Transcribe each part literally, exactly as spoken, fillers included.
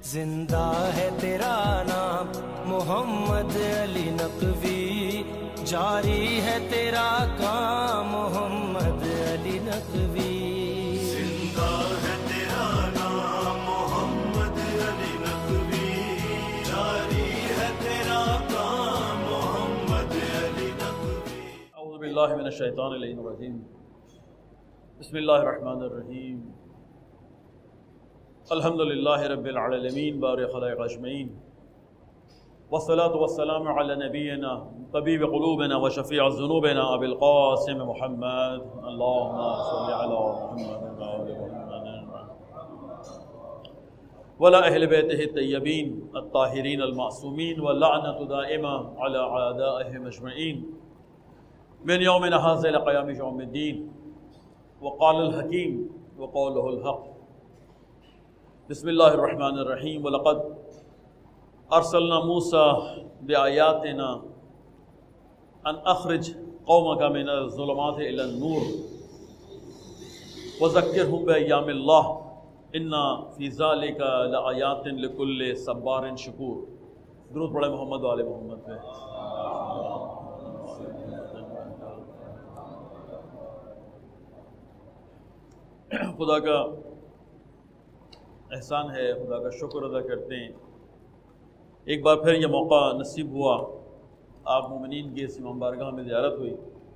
زندہ ہے تیرا نام محمد علی نقوی، جاری ہے تیرا کام محمد علی نقوی۔ زندہ ہے تیرا نام محمد علی نقوی، جاری ہے تیرا کام محمد علی نقوی۔ اعوذ باللہ من الشیطان الرجیم، بسم اللہ الرحمن الرحیم۔ الحمد للہ رب العالمین بارئ خلائق اجمعین، والصلاة والسلام علی نبینا طبیب قلوبنا وشفیع ذنوبنا ابی القاسم محمد، اللہم صل علی محمد وعلی محمد وعلی اہل بیتہ الطیبین الطاہرین المعصومین، واللعنۃ دائمہ علی اعدائہم اجمعین من یومنا ھذا الی قیام یوم الدین۔ وقال الحکیم وقولہ الحق۔ بسم اللہ الرحمن الرحیم۔ وَلَقَدْ أَرْسَلْنَا مُوسَىٰ بِآيَاتِنَا أَنْ أَخْرِجْ قَوْمَكَ مِنَ الظُّلُمَاتِ إِلَى النُّورِ وَذَكِّرْهُمْ بِأَيَّامِ اللَّهِ إِنَّ فِي ذَلِكَ لَآيَاتٍ لِكُلِّ صَبَّارٍ شَكُورٍ۔ درود پڑھیں محمد وآل محمد پہ۔ خدا کا احسان ہے، خدا کا شکر ادا کرتے ہیں، ایک بار پھر یہ موقع نصیب ہوا، آپ مومنین کی اس امام بارگاہ میں زیارت ہوئی،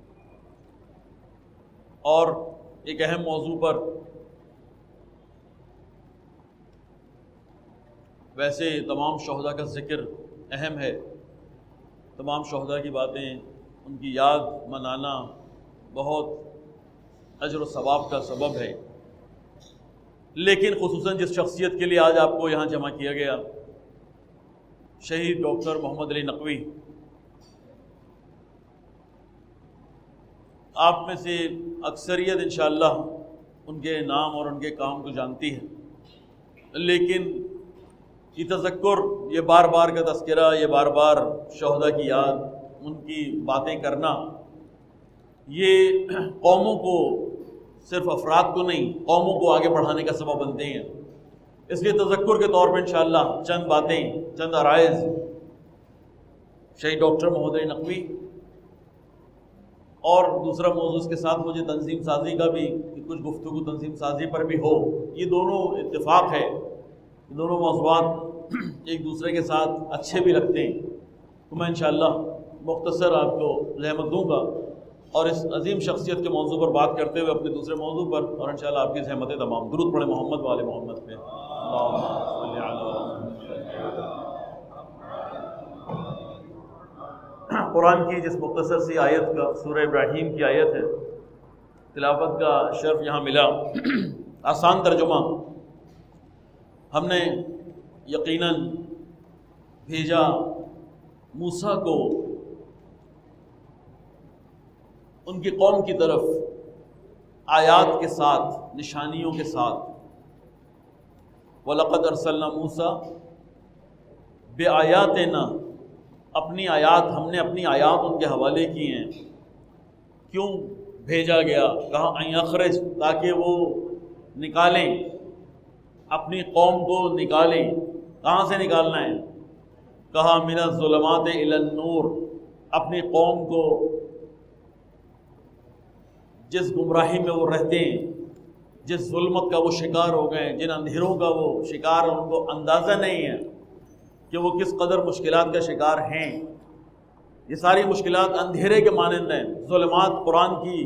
اور ایک اہم موضوع پر، ویسے تمام شہداء کا ذکر اہم ہے، تمام شہداء کی باتیں، ان کی یاد منانا بہت اجر و ثواب کا سبب ہے، لیکن خصوصاً جس شخصیت کے لیے آج آپ کو یہاں جمع کیا گیا، شہید ڈاکٹر محمد علی نقوی، آپ میں سے اکثریت انشاءاللہ ان کے نام اور ان کے کام کو جانتی ہے، لیکن یہ تذکر، یہ بار بار کا تذکرہ، یہ بار بار شہداء کی یاد، ان کی باتیں کرنا، یہ قوموں کو، صرف افراد کو نہیں، قوموں کو آگے بڑھانے کا سبب بنتے ہیں۔ اس لیے تذکر کے طور پر انشاءاللہ چند باتیں، چند عرائض شہید ڈاکٹر محمد علی نقوی، اور دوسرا موضوع اس کے ساتھ مجھے تنظیم سازی کا بھی، کہ کچھ گفتگو تنظیم سازی پر بھی ہو، یہ دونوں اتفاق ہے، یہ دونوں موضوعات ایک دوسرے کے ساتھ اچھے بھی لگتے ہیں، تو میں انشاءاللہ مختصر آپ کو زحمت دوں گا، اور اس عظیم شخصیت کے موضوع پر بات کرتے ہوئے اپنے دوسرے موضوع پر، اور انشاءاللہ آپ کی زحمتیں تمام۔ درود پڑھیں محمد وآل محمد پہ۔ قرآن کی جس مختصر سی آیت کا، سورہ ابراہیم کی آیت ہے، تلاوت کا شرف یہاں ملا، آسان ترجمہ، ہم نے یقیناً بھیجا موسیٰ کو ان کی قوم کی طرف آیات کے ساتھ، نشانیوں کے ساتھ۔ وَلَقَدْ أَرْسَلْنَا مُوسَىٰ بِآيَاتِنَا، اپنی آیات، ہم نے اپنی آیات ان کے حوالے کی ہیں۔ کیوں بھیجا گیا؟ کہا أَن يَخْرِجْ، تاکہ وہ نکالیں، اپنی قوم کو نکالیں۔ کہاں سے نکالنا ہے؟ کہا مِنَ الظُّلُمَاتِ إِلَى النُّورِ، اپنی قوم کو جس گمراہی میں وہ رہتے ہیں، جس ظلمت کا وہ شکار ہو گئے ہیں، جن اندھیروں کا وہ شکار، ان کو اندازہ نہیں ہے کہ وہ کس قدر مشکلات کا شکار ہیں۔ یہ ساری مشکلات اندھیرے کے مانند ہیں۔ ظلمات قرآن کی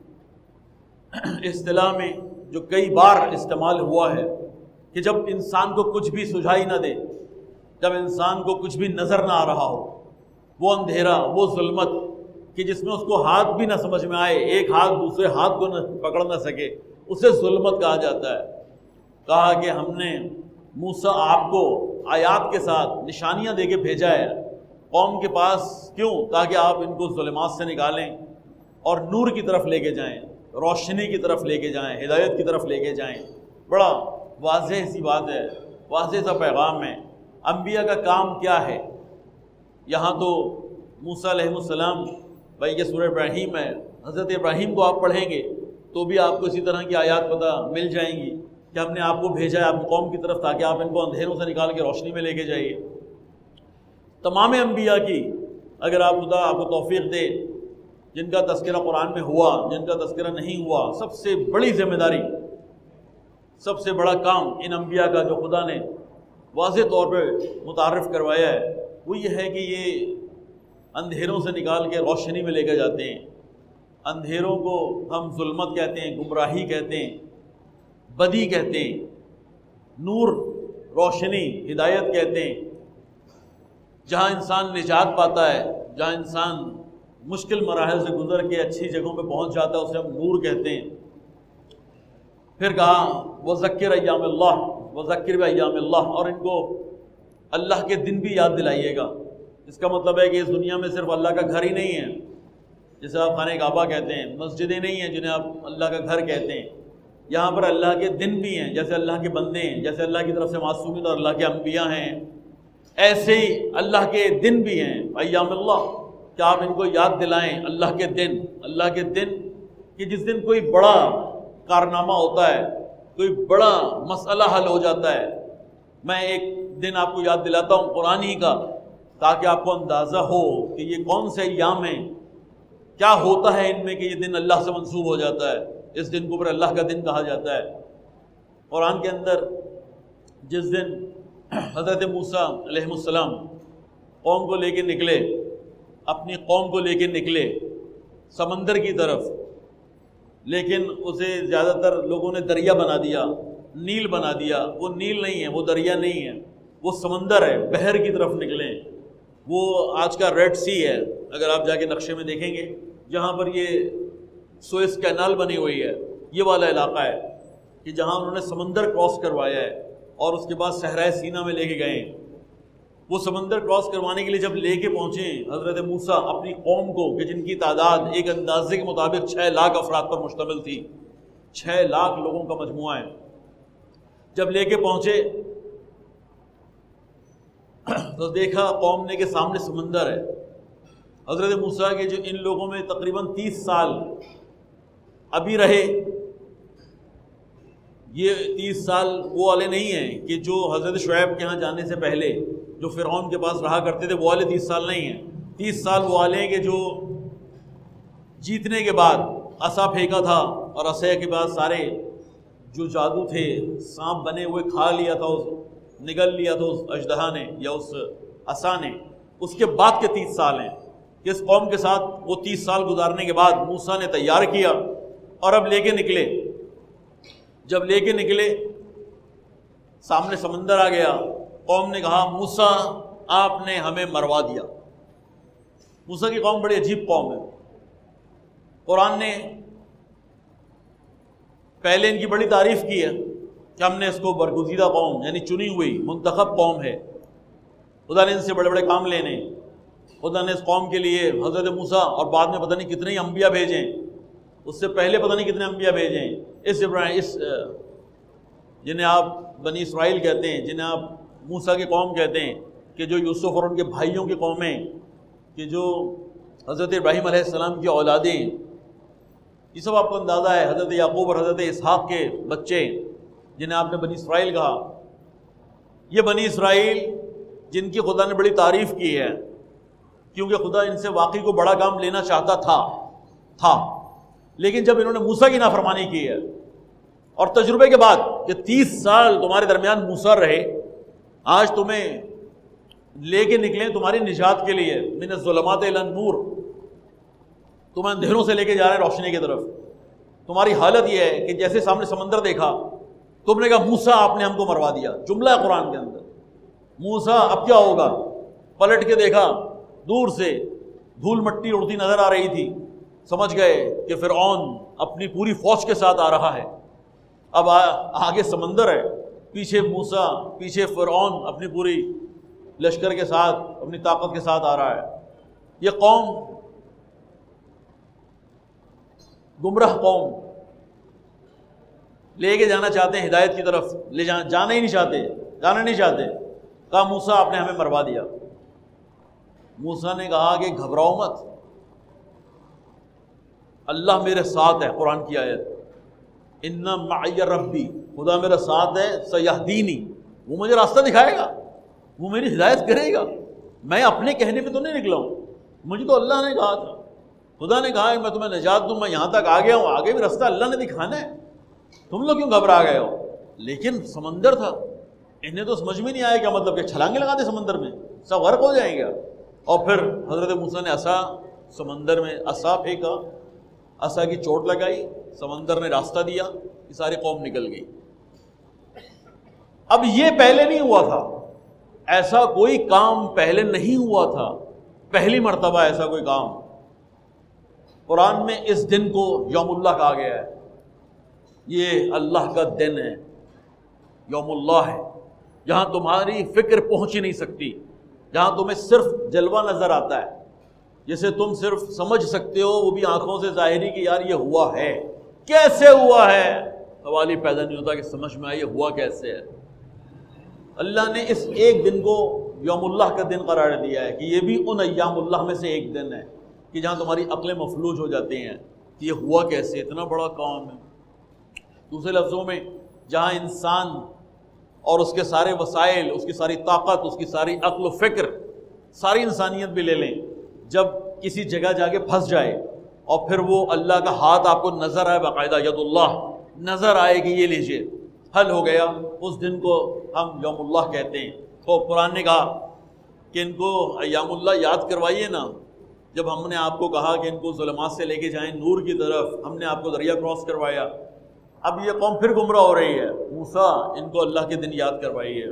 اصطلاح میں جو کئی بار استعمال ہوا ہے، کہ جب انسان کو کچھ بھی سجھائی نہ دے، جب انسان کو کچھ بھی نظر نہ آ رہا ہو، وہ اندھیرا، وہ ظلمت کہ جس میں اس کو ہاتھ بھی نہ سمجھ میں آئے، ایک ہاتھ دوسرے ہاتھ کو نہ پکڑ نہ سکے، اسے ظلمت کہا جاتا ہے۔ کہا کہ ہم نے موسیٰ آپ کو آیات کے ساتھ نشانیاں دے کے بھیجا ہے قوم کے پاس، کیوں؟ تاکہ آپ ان کو ظلمات سے نکالیں اور نور کی طرف لے کے جائیں، روشنی کی طرف لے کے جائیں، ہدایت کی طرف لے کے جائیں۔ بڑا واضح سی بات ہے، واضح سا پیغام ہے۔ انبیاء کا کام کیا ہے؟ یہاں تو موسیٰ علیہ السلام، بھائی یہ سورہ ابراہیم ہے، حضرت ابراہیم کو آپ پڑھیں گے تو بھی آپ کو اسی طرح کی آیات پتہ مل جائیں گی، کہ ہم نے آپ کو بھیجا ہے آپ کی قوم کی طرف تاکہ آپ ان کو اندھیروں سے نکال کے روشنی میں لے کے جائیے۔ تمام انبیاء کی اگر آپ خدا آپ کو توفیق دے، جن کا تذکرہ قرآن میں ہوا، جن کا تذکرہ نہیں ہوا، سب سے بڑی ذمہ داری، سب سے بڑا کام ان انبیاء کا جو خدا نے واضح طور پہ متعارف کروایا ہے وہ یہ ہے کہ یہ اندھیروں سے نکال کے روشنی میں لے کے جاتے ہیں۔ اندھیروں کو ہم ظلمت کہتے ہیں، گمراہی کہتے ہیں، بدی کہتے ہیں، نور روشنی ہدایت کہتے ہیں۔ جہاں انسان نجات پاتا ہے، جہاں انسان مشکل مراحل سے گزر کے اچھی جگہوں پہ پہنچ جاتا ہے، اسے ہم نور کہتے ہیں۔ پھر کہا وذکر ایام اللہ، وذکر بایام اللہ، اور ان کو اللہ کے دن بھی یاد دلائیے گا۔ اس کا مطلب ہے کہ اس دنیا میں صرف اللہ کا گھر ہی نہیں ہے جسے آپ خانہ کعبہ کہتے ہیں، مسجدیں نہیں ہیں جنہیں آپ اللہ کا گھر کہتے ہیں، یہاں پر اللہ کے دن بھی ہیں، جیسے اللہ کے بندے ہیں، جیسے اللہ کی طرف سے معصومیت اور اللہ کے انبیاء ہیں، ایسے ہی اللہ کے دن بھی ہیں۔ ایام اللہ، کہ آپ ان کو یاد دلائیں اللہ کے دن، اللہ کے دن کہ جس دن کوئی بڑا کارنامہ ہوتا ہے، کوئی بڑا مسئلہ حل ہو جاتا ہے۔ میں ایک دن آپ کو یاد دلاتا ہوں قرآن ہی کا، تاکہ آپ کو اندازہ ہو کہ یہ کون سے ایام ہیں، کیا ہوتا ہے ان میں کہ یہ دن اللہ سے منسوب ہو جاتا ہے، اس دن کو پھر اللہ کا دن کہا جاتا ہے۔ قرآن کے اندر جس دن حضرت موسیٰ علیہ السلام قوم کو لے کے نکلے، اپنی قوم کو لے کے نکلے سمندر کی طرف، لیکن اسے زیادہ تر لوگوں نے دریا بنا دیا، نیل بنا دیا۔ وہ نیل نہیں ہے، وہ دریا نہیں ہے، وہ سمندر ہے، بحر کی طرف نکلیں۔ وہ آج کا ریڈ سی ہے، اگر آپ جا کے نقشے میں دیکھیں گے، جہاں پر یہ سوئس کینال بنی ہوئی ہے، یہ والا علاقہ ہے کہ جہاں انہوں نے سمندر کراس کروایا ہے اور اس کے بعد صحرائے سینا میں لے کے گئے۔ وہ سمندر کراس کروانے کے لیے جب لے کے پہنچے حضرت موسیٰ اپنی قوم کو، کہ جن کی تعداد ایک اندازے کے مطابق چھ لاکھ افراد پر مشتمل تھی، چھ لاکھ لوگوں کا مجموعہ ہے، جب لے کے پہنچے تو دیکھا قوم نے کہ سامنے سمندر ہے۔ حضرت موسیٰ کے جو ان لوگوں میں تقریباً تیس سال ابھی رہے، یہ تیس سال وہ والے نہیں ہیں کہ جو حضرت شعیب کے ہاں جانے سے پہلے جو فرعون کے پاس رہا کرتے تھے، وہ والے تیس سال نہیں ہیں۔ تیس سال وہ والے ہیں کہ جو جیتنے کے بعد عصا پھینکا تھا اور عصا کے بعد سارے جو جادو تھے، سانپ بنے ہوئے کھا لیا تھا، اس نگل لیا تھا اس اژدہا نے یا اس عصا نے۔ اس کے بعد کے تیس سال ہیں کہ اس قوم کے ساتھ وہ تیس سال گزارنے کے بعد موسیٰ نے تیار کیا اور اب لے کے نکلے۔ جب لے کے نکلے سامنے سمندر آ گیا، قوم نے کہا موسیٰ آپ نے ہمیں مروا دیا۔ موسیٰ کی قوم بڑی عجیب قوم ہے۔ قرآن نے پہلے ان کی بڑی تعریف کی ہے کہ ہم نے اس کو برگزیدہ قوم یعنی چنی ہوئی منتخب قوم ہے، خدا نے ان سے بڑے بڑے کام لینے، خدا نے اس قوم کے لیے حضرت موسیٰ اور بعد میں پتہ نہیں کتنے انبیاء بھیجیں، اس سے پہلے پتہ نہیں کتنے انبیاء بھیجیں، اس ابراہیم اس جنہیں آپ بنی اسرائیل کہتے ہیں، جنہیں آپ موسیٰ کی قوم کہتے ہیں، کہ جو یوسف اور ان کے بھائیوں کی قومیں، کہ جو حضرت ابراہیم علیہ السلام کی اولادیں، یہ سب آپ کو اندازہ ہے، حضرت یعقوب اور حضرت اسحاق کے بچے جنہیں آپ نے بنی اسرائیل کہا۔ یہ بنی اسرائیل جن کی خدا نے بڑی تعریف کی ہے، کیونکہ خدا ان سے واقعی کو بڑا کام لینا چاہتا تھا تھا لیکن جب انہوں نے موسیٰ کی نافرمانی کی ہے اور تجربے کے بعد کہ تیس سال تمہارے درمیان موسیٰ رہے، آج تمہیں لے کے نکلیں تمہاری نجات کے لیے، من الظلمات الی النور، تمہیں اندھیروں سے لے کے جا رہے ہیں روشنی کی طرف۔ تمہاری حالت یہ ہے کہ جیسے سامنے سمندر دیکھا تم نے کہا موسیٰ آپ نے ہم کو مروا دیا، جملہ ہے قرآن کے اندر۔ موسیٰ اب کیا ہوگا؟ پلٹ کے دیکھا، دور سے دھول مٹی اڑتی نظر آ رہی تھی، سمجھ گئے کہ فرعون اپنی پوری فوج کے ساتھ آ رہا ہے۔ اب آگے سمندر ہے، پیچھے موسیٰ، پیچھے فرعون اپنی پوری لشکر کے ساتھ اپنی طاقت کے ساتھ آ رہا ہے۔ یہ قوم گمراہ قوم، لے کے جانا چاہتے ہیں ہدایت کی طرف، لے جانا جانا ہی نہیں چاہتے، جانا نہیں چاہتے۔ کہا موسیٰ آپ نے ہمیں مروا دیا۔ موسیٰ نے کہا کہ گھبراؤ مت، اللہ میرے ساتھ ہے، قرآن کی آیت، ان معی ربی، خدا میرا ساتھ ہے، سیہدینی، وہ مجھے راستہ دکھائے گا، وہ میری ہدایت کرے گا، میں اپنے کہنے پہ تو نہیں نکلا ہوں، مجھے تو اللہ نے کہا تھا، خدا نے کہا ہے میں تمہیں نجات دوں، میں یہاں تک آ گیا ہوں، آگے بھی راستہ اللہ نے دکھانا ہے، تم لوگ کیوں گھبرا گئے ہو؟ لیکن سمندر تھا، انہیں تو سمجھ میں نہیں آیا کیا مطلب کہ چھلانگے لگا دے سمندر میں، سب غرق ہو جائیں گے۔ اور پھر حضرت موسیٰ نے عصا سمندر میں عصا پھینکا، عصا کی چوٹ لگائی، سمندر نے راستہ دیا، یہ ساری قوم نکل گئی۔ اب یہ پہلے نہیں ہوا تھا، ایسا کوئی کام پہلے نہیں ہوا تھا، پہلی مرتبہ ایسا کوئی کام۔ قرآن میں اس دن کو یوم اللہ کہا گیا ہے، یہ اللہ کا دن ہے، یوم اللہ ہے، جہاں تمہاری فکر پہنچ ہی نہیں سکتی، جہاں تمہیں صرف جلوہ نظر آتا ہے، جسے تم صرف سمجھ سکتے ہو وہ بھی آنکھوں سے ظاہری کہ یار یہ ہوا ہے، کیسے ہوا ہے، سوال ہی پیدا نہیں ہوتا کہ سمجھ میں آئے یہ ہوا کیسے ہے۔ اللہ نے اس ایک دن کو یوم اللہ کا دن قرار دیا ہے کہ یہ بھی ان ایام اللہ میں سے ایک دن ہے کہ جہاں تمہاری عقلیں مفلوج ہو جاتی ہیں کہ یہ ہوا کیسے، اتنا بڑا کام ہے۔ دوسرے لفظوں میں جہاں انسان اور اس کے سارے وسائل، اس کی ساری طاقت، اس کی ساری عقل و فکر، ساری انسانیت بھی لے لیں، جب کسی جگہ جا کے پھنس جائے اور پھر وہ اللہ کا ہاتھ آپ کو نظر آئے، باقاعدہ ید اللہ نظر آئے کہ یہ لیجئے حل ہو گیا، اس دن کو ہم یوم اللہ کہتے ہیں۔ تو قرآن نے کہا کہ ان کو ایام اللہ یاد کروائیے نا، جب ہم نے آپ کو کہا کہ ان کو ظلمات سے لے کے جائیں نور کی طرف، ہم نے آپ کو دریا کراس کروایا، اب یہ قوم پھر گمراہ ہو رہی ہے، موسیٰ ان کو اللہ کے دن یاد کروائی ہے۔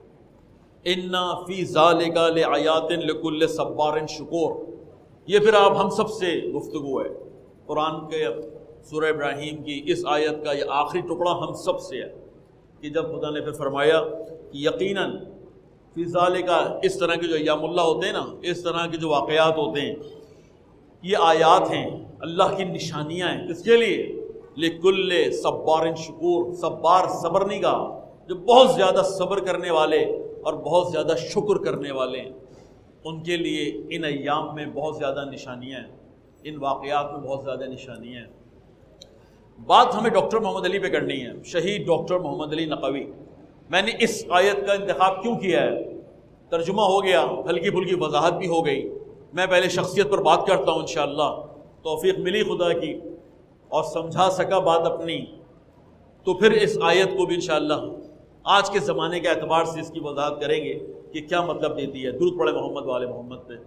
اِنَّ فِي ذَلِكَ لِآيَاتٍ لِكُلِّ صَبَّارٍ شُكُورٍ، یہ پھر آپ ہم سب سے گفتگو ہے، قرآن کے سورہ ابراہیم کی اس آیت کا یہ آخری ٹکڑا ہم سب سے ہے کہ جب خدا نے پھر فرمایا کہ یقیناً فی ذَلِكَ، اس طرح کے جو ایام اللہ ہوتے ہیں نا، اس طرح کے جو واقعات ہوتے ہیں، یہ آیات ہیں، اللہ کی نشانیاں ہیں، کس کے لیے؟ لِكُلِّ صَبَّارٍ شُكُورٍ، صبار صبر نہیں کہا، جو بہت زیادہ صبر کرنے والے اور بہت زیادہ شکر کرنے والے ہیں، ان کے لیے ان ایام میں بہت زیادہ نشانیاں ہیں، ان واقعات میں بہت زیادہ نشانیاں ہیں۔ بات ہمیں ڈاکٹر محمد علی پہ کرنی ہے، شہید ڈاکٹر محمد علی نقوی۔ میں نے اس آیت کا انتخاب کیوں کیا ہے؟ ترجمہ ہو گیا، ہلکی پھلکی وضاحت بھی ہو گئی، میں پہلے شخصیت پر بات کرتا ہوں انشاءاللہ، توفیق ملی خدا کی اور سمجھا سکا بات اپنی، تو پھر اس آیت کو بھی انشاءاللہ آج کے زمانے کے اعتبار سے اس کی وضاحت کریں گے کہ کیا مطلب دیتی ہے۔ درود پڑھے محمد والے محمد پہ۔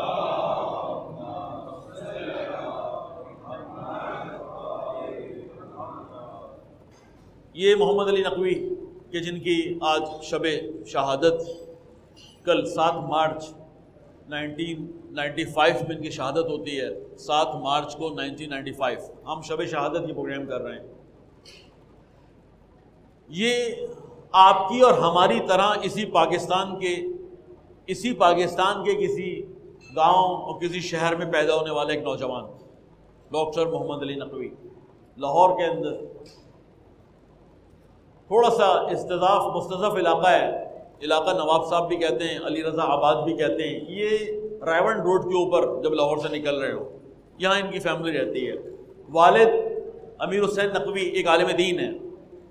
یہ محمد علی نقوی کہ جن کی آج شب شہادت، کل سات مارچ نائنٹین نائنٹی فائیو میں ان کی شہادت ہوتی ہے، سات مارچ کو نائنٹین نائنٹی فائیو ہم شب شہادت کی پروگرام کر رہے ہیں۔ یہ آپ کی اور ہماری طرح اسی پاکستان کے اسی پاکستان کے کسی گاؤں اور کسی شہر میں پیدا ہونے والا ایک نوجوان ڈاکٹر محمد علی نقوی، لاہور کے اندر تھوڑا سا استضاف مستضعف علاقہ ہے، علاقہ نواب صاحب بھی کہتے ہیں، علی رضا آباد بھی کہتے ہیں، یہ رائیون روڈ کے اوپر جب لاہور سے نکل رہے ہو، یہاں ان کی فیملی رہتی ہے۔ والد امیر حسین نقوی ایک عالم دین ہے،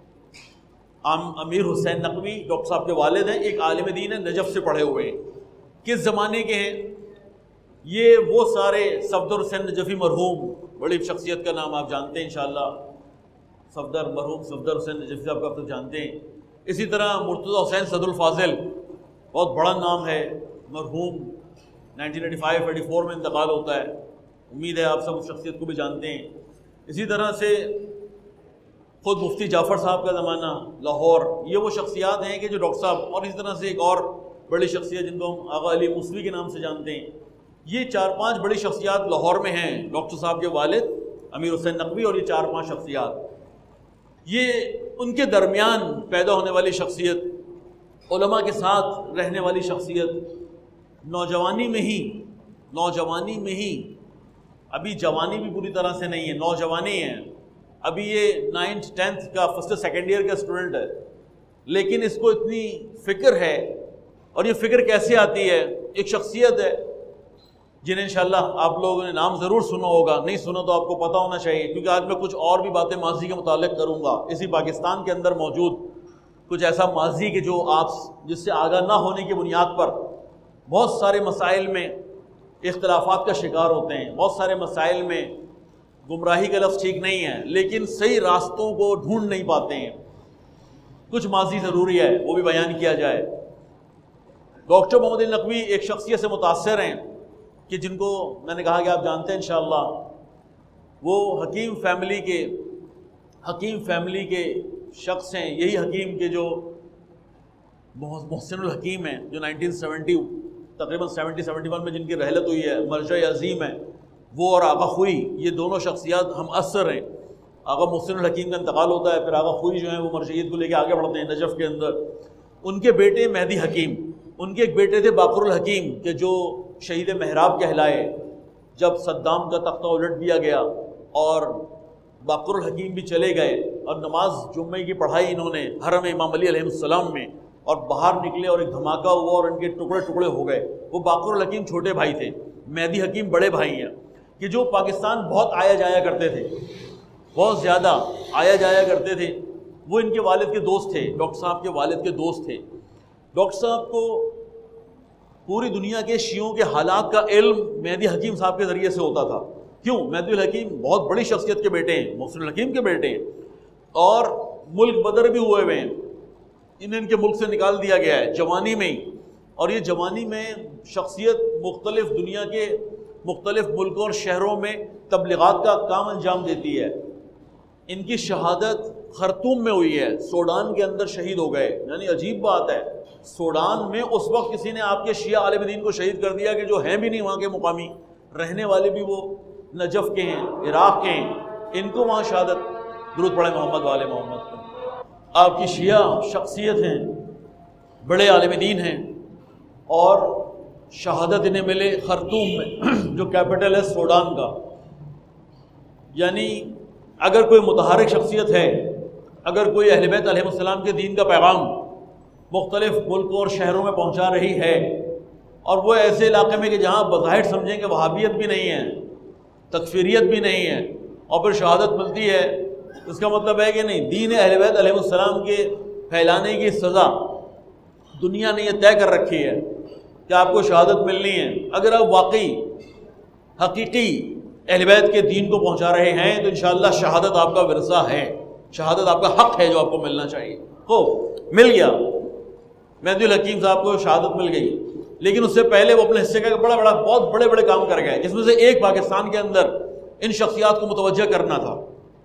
امیر حسین نقوی ڈاکٹر صاحب کے والد ہیں، ایک عالم دین ہے، نجف سے پڑھے ہوئے ہیں۔ کس زمانے کے ہیں یہ؟ وہ سارے صفدر حسین نجفی مرحوم، بڑی شخصیت کا نام آپ جانتے ہیں انشاءاللہ، صفدر مرحوم صفدر حسین نجفی صاحب کا آپ تو جانتے ہیں۔ اسی طرح مرتضی حسین صدر الفاضل، بہت بڑا نام ہے، مرحوم nineteen eighty five eighty four میں انتقال ہوتا ہے، امید ہے آپ سب اس شخصیت کو بھی جانتے ہیں۔ اسی طرح سے خود مفتی جعفر صاحب کا زمانہ لاہور، یہ وہ شخصیات ہیں کہ جو ڈاکٹر صاحب، اور اسی طرح سے ایک اور بڑی شخصیت جن کو ہم آغا علی موسوی کے نام سے جانتے ہیں، یہ چار پانچ بڑی شخصیات لاہور میں ہیں، ڈاکٹر صاحب کے والد امیر حسین نقوی اور یہ چار پانچ شخصیات، یہ ان کے درمیان پیدا ہونے والی شخصیت، علماء کے ساتھ رہنے والی شخصیت، نوجوانی میں ہی نوجوانی میں ہی ابھی جوانی بھی پوری طرح سے نہیں ہے، نوجوانی ہے، ابھی یہ نائنتھ ٹینتھ کا فرسٹ سیکنڈ ایئر کا اسٹوڈنٹ ہے، لیکن اس کو اتنی فکر ہے، اور یہ فکر کیسے آتی ہے؟ ایک شخصیت ہے جنہیں انشاءاللہ آپ لوگوں نے نام ضرور سنا ہوگا، نہیں سنا تو آپ کو پتہ ہونا چاہیے، کیونکہ آج میں کچھ اور بھی باتیں ماضی کے متعلق کروں گا، اسی پاکستان کے اندر موجود کچھ ایسا ماضی کے جو آپ جس سے آگاہ نہ ہونے کی بنیاد پر بہت سارے مسائل میں اختلافات کا شکار ہوتے ہیں، بہت سارے مسائل میں گمراہی کا لفظ ٹھیک نہیں ہے لیکن صحیح راستوں کو ڈھونڈ نہیں پاتے ہیں، کچھ ماضی ضروری ہے وہ بھی بیان کیا جائے۔ ڈاکٹر محمد علی نقوی ایک شخصیت سے متاثر ہیں کہ جن کو میں نے کہا کہ آپ جانتے ہیں انشاءاللہ، وہ حکیم فیملی کے حکیم فیملی کے شخص ہیں، یہی حکیم کے جو محسن الحکیم ہیں جو نائنٹین سیونٹی تقریباً سیونٹی سیونٹی ون میں جن کی رحلت ہوئی ہے، مرجع عظیم ہے وہ، اور آغا خوئی، یہ دونوں شخصیات ہم اثر ہیں۔ آغا محسن الحکیم کا انتقال ہوتا ہے، پھر آغا خوئی جو ہیں وہ مرجعیت کو لے کے آگے بڑھتے ہیں نجف کے اندر۔ ان کے بیٹے مہدی حکیم، ان کے ایک بیٹے تھے باقر الحکیم کہ جو شہید محراب کہلائے، جب صدام کا تختہ الٹ دیا گیا اور باقر الحکیم بھی چلے گئے اور نماز جمعے کی پڑھائی انہوں نے حرم امام علی علیہ السلام میں، اور باہر نکلے اور ایک دھماکہ ہوا اور ان کے ٹکڑے ٹکڑے ہو گئے۔ وہ باقر الحکیم چھوٹے بھائی تھے، مہدی حکیم بڑے بھائی ہیں، کہ جو پاکستان بہت آیا جایا کرتے تھے، بہت زیادہ آیا جایا کرتے تھے۔ وہ ان کے والد کے دوست تھے، ڈاکٹر صاحب کے والد کے دوست تھے۔ ڈاکٹر صاحب کو پوری دنیا کے شیعوں کے حالات کا علم مہدی حکیم صاحب کے ذریعے سے ہوتا تھا۔ کیوں؟ مہدی الحکیم بہت بڑی شخصیت کے بیٹے ہیں، محسن الحکیم کے بیٹے ہیں، اور ملک بدر بھی ہوئے ہوئے ہیں، انہیں ان کے ملک سے نکال دیا گیا ہے جوانی میں ہی، اور یہ جوانی میں شخصیت مختلف دنیا کے مختلف ملکوں اور شہروں میں تبلیغات کا کام انجام دیتی ہے۔ ان کی شہادت خرطوم میں ہوئی ہے، سوڈان کے اندر شہید ہو گئے، یعنی عجیب بات ہے، سوڈان میں اس وقت کسی نے آپ کے شیعہ عالم دین کو شہید کر دیا کہ جو ہیں بھی نہیں وہاں کے مقامی، رہنے والے بھی وہ نجف کے ہیں، عراق کے ہیں، ان کو وہاں شہادت۔ درود پڑھے محمد والے محمد کو۔ آپ کی شیعہ شخصیت ہیں، بڑے عالم دین ہیں، اور شہادت انہیں ملے خرطوم میں جو کیپٹل ہے سوڈان کا۔ یعنی اگر کوئی متحرک شخصیت ہے، اگر کوئی اہل بیت علیہ السلام کے دین کا پیغام مختلف ملکوں اور شہروں میں پہنچا رہی ہے، اور وہ ایسے علاقے میں کہ جہاں بظاہر سمجھیں کہ وہابیت بھی نہیں ہے، تکفیریت بھی نہیں ہے، اور پھر شہادت ملتی ہے، اس کا مطلب ہے کہ نہیں، دین اہل بیت علیہ السلام کے پھیلانے کی سزا دنیا نے یہ طے کر رکھی ہے کہ آپ کو شہادت ملنی ہے۔ اگر آپ واقعی حقیقی اہل بیت کے دین کو پہنچا رہے ہیں تو انشاءاللہ شہادت آپ کا ورثہ ہے، شہادت آپ کا حق ہے جو آپ کو ملنا چاہیے۔ تو مل گیا، مہدی الحکیم صاحب کو شہادت مل گئی، لیکن اس سے پہلے وہ اپنے حصے کا بڑا بڑا بہت بڑے بڑے کام کر گئے، جس میں سے ایک پاکستان کے اندر ان شخصیات کو متوجہ کرنا تھا،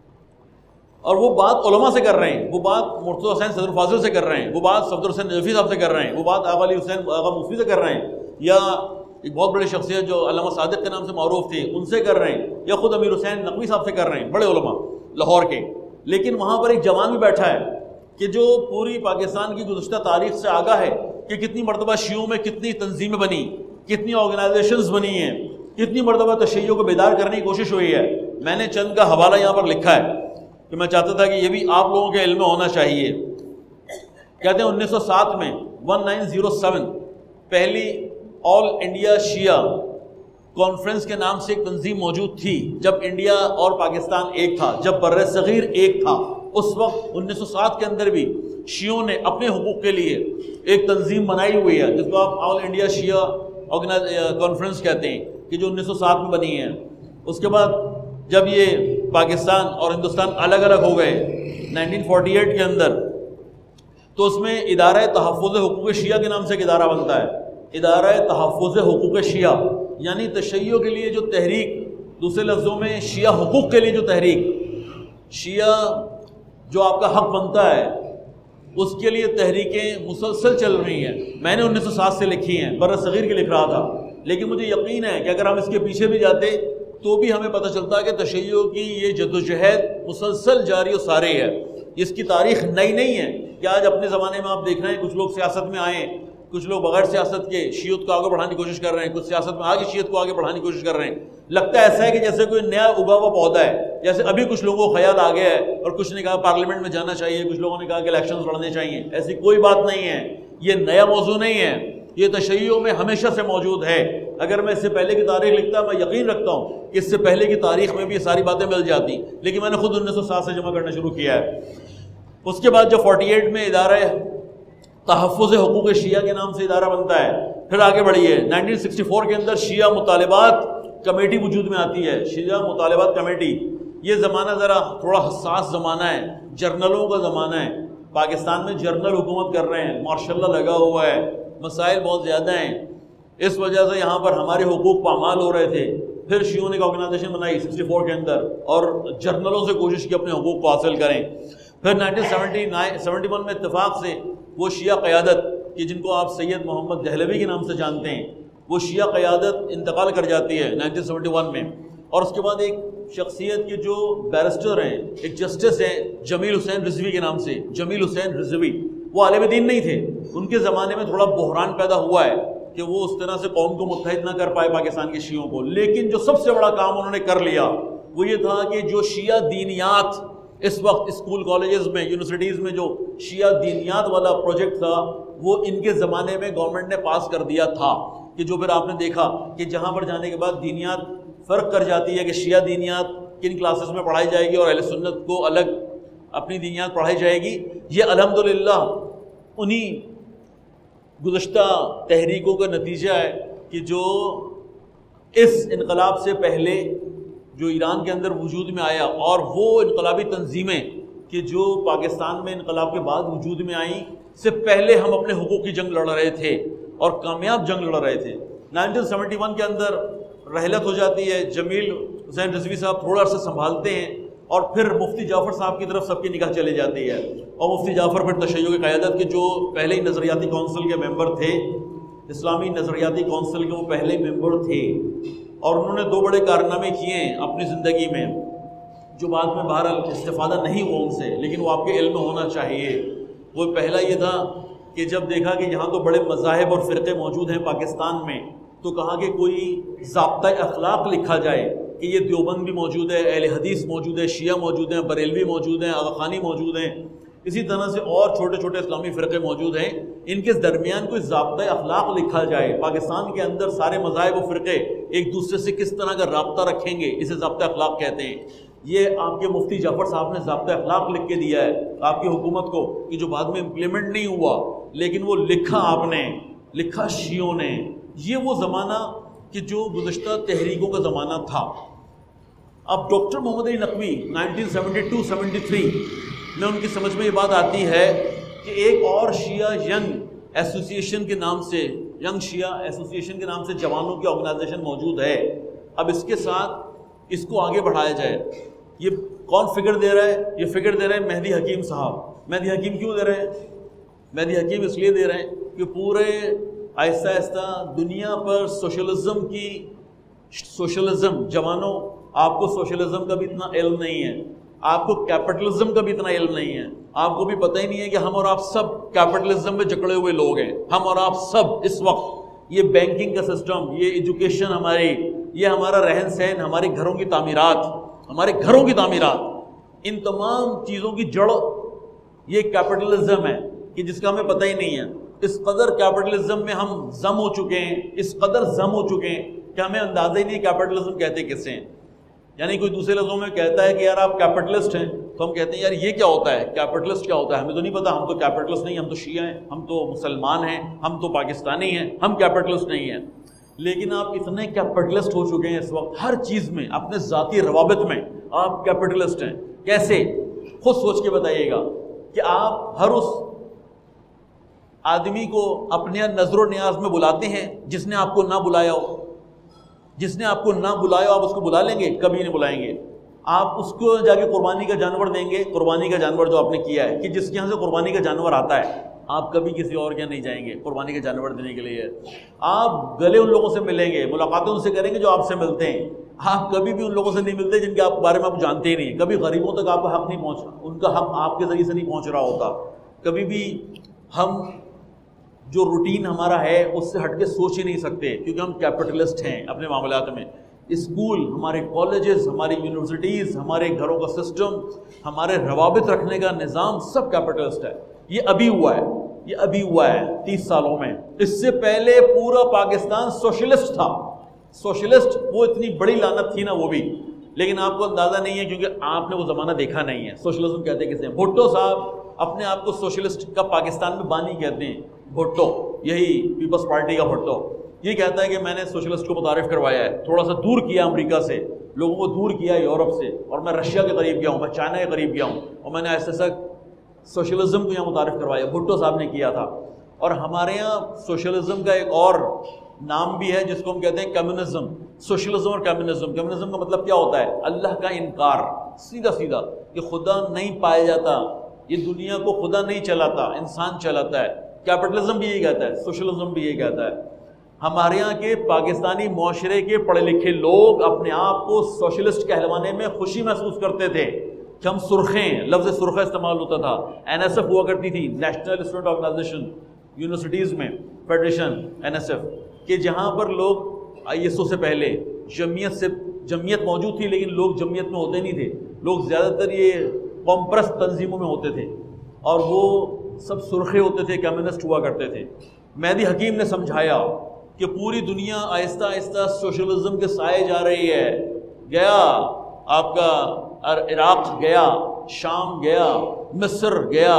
اور وہ بات علماء سے کر رہے ہیں، وہ بات مرتضی حسین صدر فاضل سے کر رہے ہیں، وہ بات صفدر حسین نجفی صاحب سے کر رہے ہیں، وہ بات آغا علی حسین آغا مفتی سے کر رہے ہیں، یا ایک بہت بڑی شخصیت جو علامہ صادق کے نام سے معروف تھی ان سے کر رہے ہیں، یا خود امیر حسین نقوی صاحب سے کر رہے ہیں، بڑے علماء لاہور کے۔ لیکن وہاں پر ایک جوان بھی بیٹھا ہے کہ جو پوری پاکستان کی گزشتہ تاریخ سے آگاہ ہے کہ کتنی مرتبہ شیعوں میں کتنی تنظیمیں بنی، کتنی آرگنائزیشنز بنی ہیں، کتنی مرتبہ تشیعوں کو بیدار کرنے کی کوشش ہوئی ہے۔ میں نے چند کا حوالہ یہاں پر لکھا ہے کہ میں چاہتا تھا کہ یہ بھی آپ لوگوں کے علم میں ہونا چاہیے۔ کہتے ہیں انیس سو سات میں ون نائن زیرو سیون پہلی آل انڈیا شیعہ کانفرنس کے نام سے ایک تنظیم موجود تھی، جب انڈیا اور پاکستان ایک تھا، جب بر صغیر ایک تھا، اس وقت انیس سو سات کے اندر بھی شیعوں نے اپنے حقوق کے لیے ایک تنظیم بنائی ہوئی ہے جس کو آپ آل انڈیا شیعہ کانفرنس کہتے ہیں، کہ جو انیس سو سات میں بنی ہے۔ اس کے بعد جب یہ پاکستان اور ہندوستان الگ الگ ہو گئے نائنٹین فورٹی ایٹ کے اندر، تو اس میں ادارہ تحفظ حقوق شیعہ کے نام سے ایک ادارہ بنتا ہے، ادارہ تحفظ حقوق شیعہ، یعنی تشیع کے لیے جو تحریک، دوسرے لفظوں میں شیعہ حقوق کے لیے جو تحریک، شیعہ جو آپ کا حق بنتا ہے اس کے لیے تحریکیں مسلسل چل رہی ہیں۔ میں نے انیس سو سات سے لکھی ہیں، بر صغیر کے لکھ رہا تھا، لیکن مجھے یقین ہے کہ اگر ہم اس کے پیچھے بھی جاتے تو بھی ہمیں پتہ چلتا ہے کہ تشیع کی یہ جدوجہد مسلسل جاری و ساری ہے، اس کی تاریخ نئی نہیں ہے کہ آج اپنے زمانے میں آپ دیکھ رہے ہیں کچھ لوگ سیاست میں آئے، کچھ لوگ بغیر سیاست کے شیعت کو آگے بڑھانے کی کوشش کر رہے ہیں، کچھ سیاست میں آگے شیعت کو آگے بڑھانے کی کوشش کر رہے ہیں۔ لگتا ہے ایسا ہے کہ جیسے کوئی نیا اگا ہوا پودا ہے، جیسے ابھی کچھ لوگوں کو خیال آ گیا ہے اور کچھ نے کہا پارلیمنٹ میں جانا چاہیے، کچھ لوگوں نے کہا کہ الیکشنز لڑنے چاہیے۔ ایسی کوئی بات نہیں ہے، یہ نیا موضوع نہیں ہے۔ یہ تشیع میں ہمیشہ سے موجود ہے. اگر میں اس سے پہلے کی تاریخ لکھتا میں یقین رکھتا ہوں کہ اس سے پہلے کی تاریخ میں بھی یہ ساری باتیں مل جاتی، لیکن میں نے خود انیس سو سات سے جمع کرنا شروع کیا ہے. اس کے بعد جب فورٹی ایٹ میں ادارہ تحفظ حقوق شیعہ کے نام سے ادارہ بنتا ہے، پھر آگے بڑھیے نائنٹین سکسٹی فور کے اندر شیعہ مطالبات کمیٹی وجود میں آتی ہے. شیعہ مطالبات کمیٹی، یہ زمانہ ذرا تھوڑا حساس زمانہ ہے، جرنلوں کا زمانہ ہے. پاکستان میں جرنل حکومت کر رہے ہیں، ماشاء اللہ لگا ہوا ہے، مسائل بہت زیادہ ہیں. اس وجہ سے یہاں پر ہمارے حقوق پامال ہو رہے تھے. پھر شیعوں نے ایک آرگنائزیشن بنائی سکسٹی فور کے اندر اور جرنلوں سے کوشش کی اپنے حقوق کو حاصل کریں. پھر nineteen seventy nine seventy one میں اتفاق سے وہ شیعہ قیادت کہ جن کو آپ سید محمد دہلوی کے نام سے جانتے ہیں، وہ شیعہ قیادت انتقال کر جاتی ہے نائنٹین سیونٹی ون میں. اور اس کے بعد ایک شخصیت کے جو بیرسٹر ہیں، ایک جسٹس ہیں جمیل حسین رضوی کے نام سے، جمیل حسین رضوی، وہ عالم دین نہیں تھے. ان کے زمانے میں تھوڑا بحران پیدا ہوا ہے کہ وہ اس طرح سے قوم کو متحد نہ کر پائے پاکستان کے شیعوں کو. لیکن جو سب سے بڑا کام انہوں نے کر لیا وہ یہ تھا کہ جو شیعہ دینیات اس وقت اسکول کالجز میں یونیورسٹیز میں جو شیعہ دینیات والا پروجیکٹ تھا وہ ان کے زمانے میں گورنمنٹ نے پاس کر دیا تھا. کہ جو پھر آپ نے دیکھا کہ جہاں پر جانے کے بعد دینیات فرق کر جاتی ہے کہ شیعہ دینیات کن کلاسز میں پڑھائی جائے گی اور اہل سنت کو الگ اپنی دینیات پڑھائی جائے گی. یہ الحمدللہ انہی گزشتہ تحریکوں کا نتیجہ ہے کہ جو اس انقلاب سے پہلے جو ایران کے اندر وجود میں آیا اور وہ انقلابی تنظیمیں کہ جو پاکستان میں انقلاب کے بعد وجود میں آئیں سے پہلے ہم اپنے حقوق کی جنگ لڑ رہے تھے اور کامیاب جنگ لڑ رہے تھے. نائنٹین سیونٹی ون کے اندر رحلت ہو جاتی ہے، جمیل حسین رضوی صاحب تھوڑا عرصہ سنبھالتے ہیں اور پھر مفتی جعفر صاحب کی طرف سب کی نگاہ چلی جاتی ہے. اور مفتی جعفر پھر تشیع کی قیادت کے جو پہلے ہی نظریاتی کونسل کے ممبر تھے، اسلامی نظریاتی کونسل کے وہ پہلے ممبر تھے اور انہوں نے دو بڑے کارنامے کیے ہیں اپنی زندگی میں جو بعد میں بہرحال استفادہ نہیں ہوا ان سے، لیکن وہ آپ کے علم میں ہونا چاہیے. وہ پہلا یہ تھا کہ جب دیکھا کہ یہاں تو بڑے مذاہب اور فرقے موجود ہیں پاکستان میں، تو کہا کہ کوئی ضابطۂ اخلاق لکھا جائے کہ یہ دیوبند بھی موجود ہے، اہل حدیث موجود ہے، شیعہ موجود ہیں، بریلوی موجود ہیں، آغاخانی موجود ہیں، اسی طرح سے اور چھوٹے چھوٹے اسلامی فرقے موجود ہیں، ان کے درمیان کوئی ضابطۂ اخلاق لکھا جائے. پاکستان کے اندر سارے مذاہب و فرقے ایک دوسرے سے کس طرح کا رابطہ رکھیں گے، اسے ضابطۂ اخلاق کہتے ہیں. یہ آپ کے مفتی جعفر صاحب نے ضابطۂ اخلاق لکھ کے دیا ہے آپ کی حکومت کو، کہ جو بعد میں امپلیمنٹ نہیں ہوا لیکن وہ لکھا آپ نے، لکھا شیعوں نے. یہ وہ زمانہ کہ جو گزشتہ تحریکوں کا زمانہ تھا. اب doctor Muhammad Ali Naqvi nineteen seventy two seventy three میں ان کی سمجھ میں یہ بات آتی ہے کہ ایک اور شیعہ ینگ ایسوسیشن کے نام سے، ینگ شیعہ ایسوسیشن کے نام سے جوانوں کی آرگنائزیشن موجود ہے. اب اس کے ساتھ اس کو آگے بڑھایا جائے. یہ کون فگر دے رہا ہے؟ یہ فگر دے رہے ہیں مہدی حکیم صاحب. مہدی حکیم کیوں دے رہے ہیں؟ مہدی حکیم اس لیے دے رہے ہیں کہ پورے آہستہ آہستہ دنیا پر سوشلزم کی سوشلزم جوانوں آپ کو سوشلزم کا بھی اتنا علم نہیں ہے، آپ کو کیپٹلزم کا بھی اتنا علم نہیں ہے، آپ کو بھی پتہ ہی نہیں ہے کہ ہم اور آپ سب کیپٹلزم میں جکڑے ہوئے لوگ ہیں. ہم اور آپ سب اس وقت یہ بینکنگ کا سسٹم، یہ ایجوکیشن ہماری، یہ ہمارا رہن سہن، ہمارے گھروں کی تعمیرات، ہمارے گھروں کی تعمیرات، ان تمام چیزوں کی جڑ یہ کیپٹلزم ہے کہ جس کا ہمیں پتہ ہی نہیں ہے. اس قدر کیپٹلزم میں ہم ضم ہو چکے ہیں، اس قدر ضم ہو چکے ہیں کہ ہمیں اندازہ ہی نہیں کیپٹلزم کہتے کسے ہیں. یعنی کوئی دوسرے لفظوں میں کہتا ہے کہ یار آپ کیپٹلسٹ ہیں تو ہم کہتے ہیں یار یہ کیا ہوتا ہے، کیپٹلسٹ کیا ہوتا ہے، ہمیں تو نہیں پتا، ہم تو کیپٹلسٹ نہیں، ہم تو شیعہ ہیں، ہم تو مسلمان ہیں، ہم تو پاکستانی ہیں، ہم کیپٹلسٹ نہیں ہیں. لیکن آپ اتنے کیپٹلسٹ ہو چکے ہیں اس وقت، ہر چیز میں، اپنے ذاتی روابط میں آپ کیپٹلسٹ ہیں. کیسے؟ خود سوچ کے بتائیے گا کہ آپ ہر اس آدمی کو اپنے نظر و نیاز میں بلاتے ہیں جس نے آپ کو نہ بلایا ہو. جس نے آپ کو نہ بلایا ہو آپ اس کو بلا لیں گے؟ کبھی نہیں بلائیں گے. آپ اس کو جا کے قربانی کا جانور دیں گے، قربانی کا جانور جو آپ نے کیا ہے، کہ جس کے یہاں سے قربانی کا جانور آتا ہے، آپ کبھی کسی اور کے یہاں نہیں جائیں گے قربانی کا جانور دینے کے لیے. آپ گلے ان لوگوں سے ملیں گے، ملاقاتیں ان سے کریں گے جو آپ سے ملتے ہیں. آپ کبھی بھی ان لوگوں سے نہیں ملتے جن کے آپ بارے میں آپ جانتے ہی نہیں. کبھی غریبوں تک آپ کا حق نہیں پہنچا، ان کا حق آپ کے ذریعے سے نہیں پہنچ رہا ہوتا. کبھی بھی ہم جو روٹین ہمارا ہے اس سے ہٹ کے سوچ ہی نہیں سکتے کیونکہ ہم کیپٹلسٹ ہیں اپنے معاملات میں. اسکول، ہمارے کالجز، ہماری یونیورسٹیز، ہمارے گھروں کا سسٹم، ہمارے روابط رکھنے کا نظام سب کیپٹلسٹ ہے. یہ ابھی ہوا ہے. یہ ابھی ہوا ہے تیس سالوں میں. اس سے پہلے پورا پاکستان سوشلسٹ تھا. سوشلسٹ وہ اتنی بڑی لعنت تھی نا وہ بھی، لیکن آپ کو اندازہ نہیں ہے کیونکہ آپ نے وہ زمانہ دیکھا نہیں ہے. سوشلزم کہتے ہیں کسے؟ بھٹو صاحب اپنے آپ کو سوشلسٹ کا پاکستان میں بانی کہتے ہیں. بھٹو، یہی پیپلز پارٹی کا بھٹو، یہ کہتا ہے کہ میں نے سوشلسٹ کو متعارف کروایا ہے، تھوڑا سا دور کیا امریکہ سے، لوگوں کو دور کیا یورپ سے، اور میں رشیا کے قریب گیا ہوں، میں چائنا کے قریب گیا ہوں، اور میں نے ایسا ایسا سوشلزم کو یہاں متعارف کروایا. بھٹو صاحب نے کیا تھا. اور ہمارے یہاں سوشلزم کا ایک اور نام بھی ہے جس کو ہم کہتے ہیں کمیونزم. سوشلزم اور کمیونزم، کمیونزم کا مطلب کیا ہوتا ہے؟ اللہ کا انکار، سیدھا سیدھا کہ خدا نہیں پایا جاتا، یہ دنیا کو خدا نہیں چلاتا، انسان چلاتا ہے. کیپٹلزم بھی یہی کہتا ہے، سوشلزم بھی یہی کہتا ہے. ہمارے یہاں کے پاکستانی معاشرے کے پڑھے لکھے لوگ اپنے آپ کو سوشلسٹ کہلوانے میں خوشی محسوس کرتے تھے کہ ہم سرخیں، لفظ سرخہ استعمال ہوتا تھا. این ایس ایف ہوا کرتی تھی، نیشنل اسٹوڈنٹ آرگنائزیشن، یونیورسٹیز میں فیڈریشن این ایس ایف، کہ جہاں پر لوگ آئی ایس او سے پہلے جمعیت سے جمعیت موجود تھی لیکن لوگ جمعیت میں ہوتے نہیں تھے. لوگ زیادہ تر یہ قوم پرست تنظیموں میں ہوتے تھے اور وہ سب سرخے ہوتے تھے، کمیونسٹ ہوا کرتے تھے. مہدی حکیم نے سمجھایا کہ پوری دنیا آہستہ آہستہ سوشلزم کے سائے جا رہی ہے. گیا آپ کا عراق گیا، شام گیا، مصر گیا،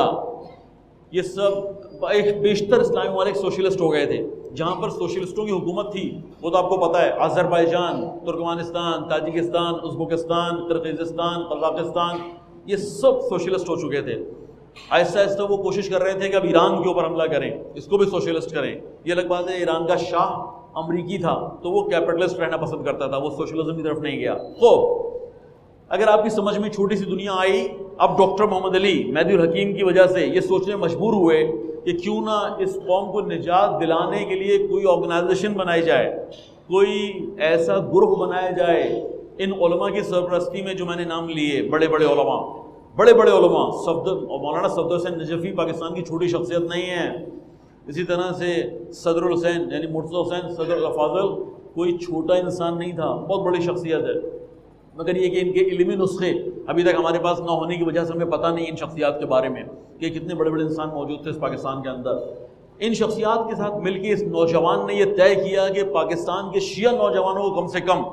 یہ سب بیشتر اسلامی ممالک سوشلسٹ ہو گئے تھے. جہاں پر سوشلسٹوں کی حکومت تھی وہ تو آپ کو پتہ ہے، Azerbaijan, Turkmenistan, Tajikistan, Uzbekistan, Kyrgyzstan, Kazakhstan, یہ سب سوشلسٹ ہو چکے تھے. آہستہ آہستہ وہ کوشش کر رہے تھے کہ اب ایران کے اوپر حملہ کریں، اس کو بھی سوشلسٹ کریں. یہ الگ بات ہے ایران کا شاہ امریکی تھا تو وہ کیپٹلسٹ رہنا پسند کرتا تھا، وہ سوشلزم کی طرف نہیں گیا. خوب اگر آپ کی سمجھ میں چھوٹی سی دنیا آئی، اب ڈاکٹر محمد علی مہدی الحکیم کی وجہ سے یہ سوچنے مجبور ہوئے کہ کیوں نہ اس قوم کو نجات دلانے کے لیے کوئی آرگنائزیشن بنائی جائے، کوئی ایسا گروہ بنایا جائے ان علماء کی سرپرستی میں جو میں نے نام لیے، بڑے بڑے علماء بڑے بڑے علماء. صفدر مولانا صفدر حسین نجفی پاکستان کی چھوٹی شخصیت نہیں ہے. اسی طرح سے صدر الحسین یعنی مرتضی حسین صدر الافاضل کوئی چھوٹا انسان نہیں تھا، بہت بڑی شخصیت ہے. مگر یہ کہ ان کے علمی نسخے ابھی تک ہمارے پاس نہ ہونے کی وجہ سے ہمیں پتہ نہیں ان شخصیات کے بارے میں کہ کتنے بڑے بڑے انسان موجود تھے اس پاکستان کے اندر. ان شخصیات کے ساتھ مل کے اس نوجوان نے یہ طے کیا کہ پاکستان کے شیعہ نوجوانوں کو کم سے کم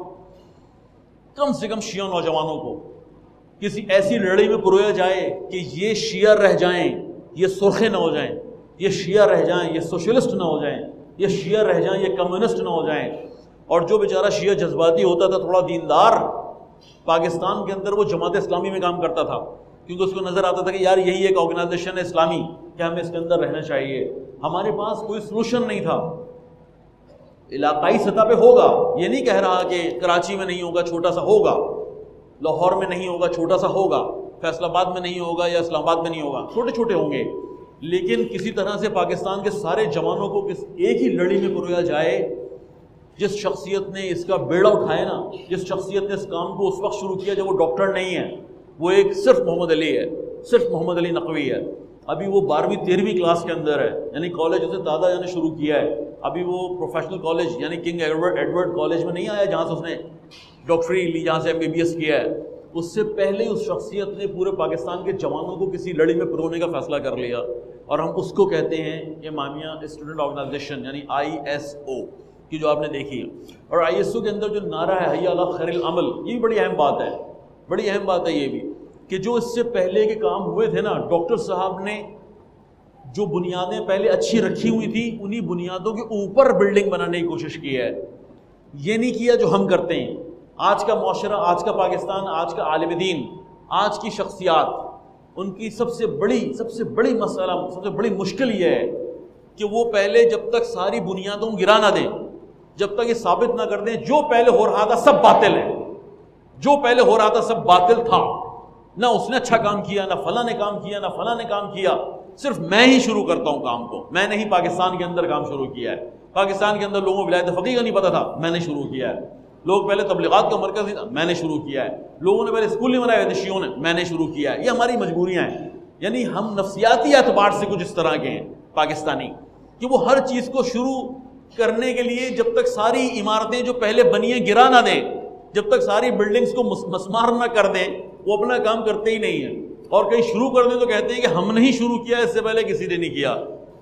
کم سے کم شیعہ نوجوانوں کو کسی ایسی لڑائی میں پرویا جائے کہ یہ شیعہ رہ جائیں، یہ سرخے نہ ہو جائیں، یہ شیعہ رہ جائیں، یہ سوشلسٹ نہ ہو جائیں، یہ شیعہ رہ جائیں، یہ کمیونسٹ نہ ہو جائیں. اور جو بیچارہ شیعہ جذباتی ہوتا تھا، تھوڑا دیندار، پاکستان کے اندر وہ جماعت اسلامی میں کام کرتا تھا کیونکہ اس کو نظر آتا تھا کہ یار یہی ایک آرگنائزیشن ہے اسلامی کہ ہمیں اس کے اندر رہنا چاہیے. ہمارے پاس کوئی سلوشن نہیں تھا. علاقائی سطح پہ ہوگا، یہ نہیں کہہ رہا کہ کراچی میں نہیں ہوگا، چھوٹا سا ہوگا، لاہور میں نہیں ہوگا، چھوٹا سا ہوگا، فیصل آباد میں نہیں ہوگا یا اسلام آباد میں نہیں ہوگا، چھوٹے چھوٹے ہوں گے. لیکن کسی طرح سے پاکستان کے سارے جوانوں کو کس ایک ہی لڑی میں پرویا جائے. جس شخصیت نے اس کا بیڑا اٹھایا نا، جس شخصیت نے اس کام کو اس وقت شروع کیا جب وہ ڈاکٹر نہیں ہے، وہ ایک صرف محمد علی ہے، صرف محمد علی نقوی ہے. ابھی وہ بارہویں تیرہویں کلاس کے اندر ہے، یعنی کالج اسے دادا نے شروع کیا ہے. ابھی وہ پروفیشنل کالج یعنی کنگ ایڈورڈ ایڈورڈ کالج میں نہیں آیا جہاں سے اس نے ڈاکٹری لی، جہاں سے ایم بی بی ایس کیا ہے. اس سے پہلے اس شخصیت نے پورے پاکستان کے جوانوں کو کسی لڑی میں پرونے کا فیصلہ کر لیا، اور ہم اس کو کہتے ہیں امامیہ اسٹوڈنٹ آرگنائزیشن یعنی آئی ایس او کی جو آپ نے دیکھی ہے. اور آئی ایس او کے اندر جو نعرہ ہے حی علی خیر العمل، یہ بھی بڑی اہم بات ہے، بڑی اہم بات ہے یہ بھی کہ جو اس سے پہلے کے کام ہوئے تھے نا، ڈاکٹر صاحب نے جو بنیادیں پہلے اچھی رکھی ہوئی تھی انہی بنیادوں کے اوپر بلڈنگ بنانے کی کوشش کی ہے. یہ نہیں کیا جو ہم کرتے ہیں. آج کا معاشرہ، آج کا پاکستان، آج کا عالم دین، آج کی شخصیات، ان کی سب سے بڑی سب سے بڑی مسئلہ، سب سے بڑی مشکل یہ ہے کہ وہ پہلے جب تک ساری بنیادوں گرا نہ دیں، جب تک یہ ثابت نہ کر دیں جو پہلے ہو رہا تھا سب باطل ہے، جو پہلے ہو رہا تھا سب باطل تھا، نہ اس نے اچھا کام کیا، نہ فلاں نے کام کیا، نہ فلاں نے کام کیا، صرف میں ہی شروع کرتا ہوں کام کو. میں نے ہی پاکستان کے اندر کام شروع کیا ہے. پاکستان کے اندر لوگوں کو ولایت فقیہ کا نہیں پتا تھا، میں نے شروع کیا ہے. لوگ پہلے تبلیغات کا مرکز نہیں تھا، میں نے شروع کیا ہے. لوگوں نے پہلے اسکول نہیں بنائے تھے شیعوں نے، میں نے شروع کیا ہے. یہ ہماری مجبوریاں ہیں. یعنی ہم نفسیاتی اعتبار سے کچھ اس طرح کے ہیں پاکستانی کہ وہ ہر چیز کو شروع کرنے کے لیے جب تک ساری عمارتیں جو پہلے بنی ہیں گرا نہ دیں، جب تک ساری بلڈنگز کو مسمار نہ کر دیں، وہ اپنا کام کرتے ہی نہیں ہیں. اور کہیں شروع کر دیں تو کہتے ہیں کہ ہم نے ہی شروع کیا، اس سے پہلے کسی نے نہیں کیا.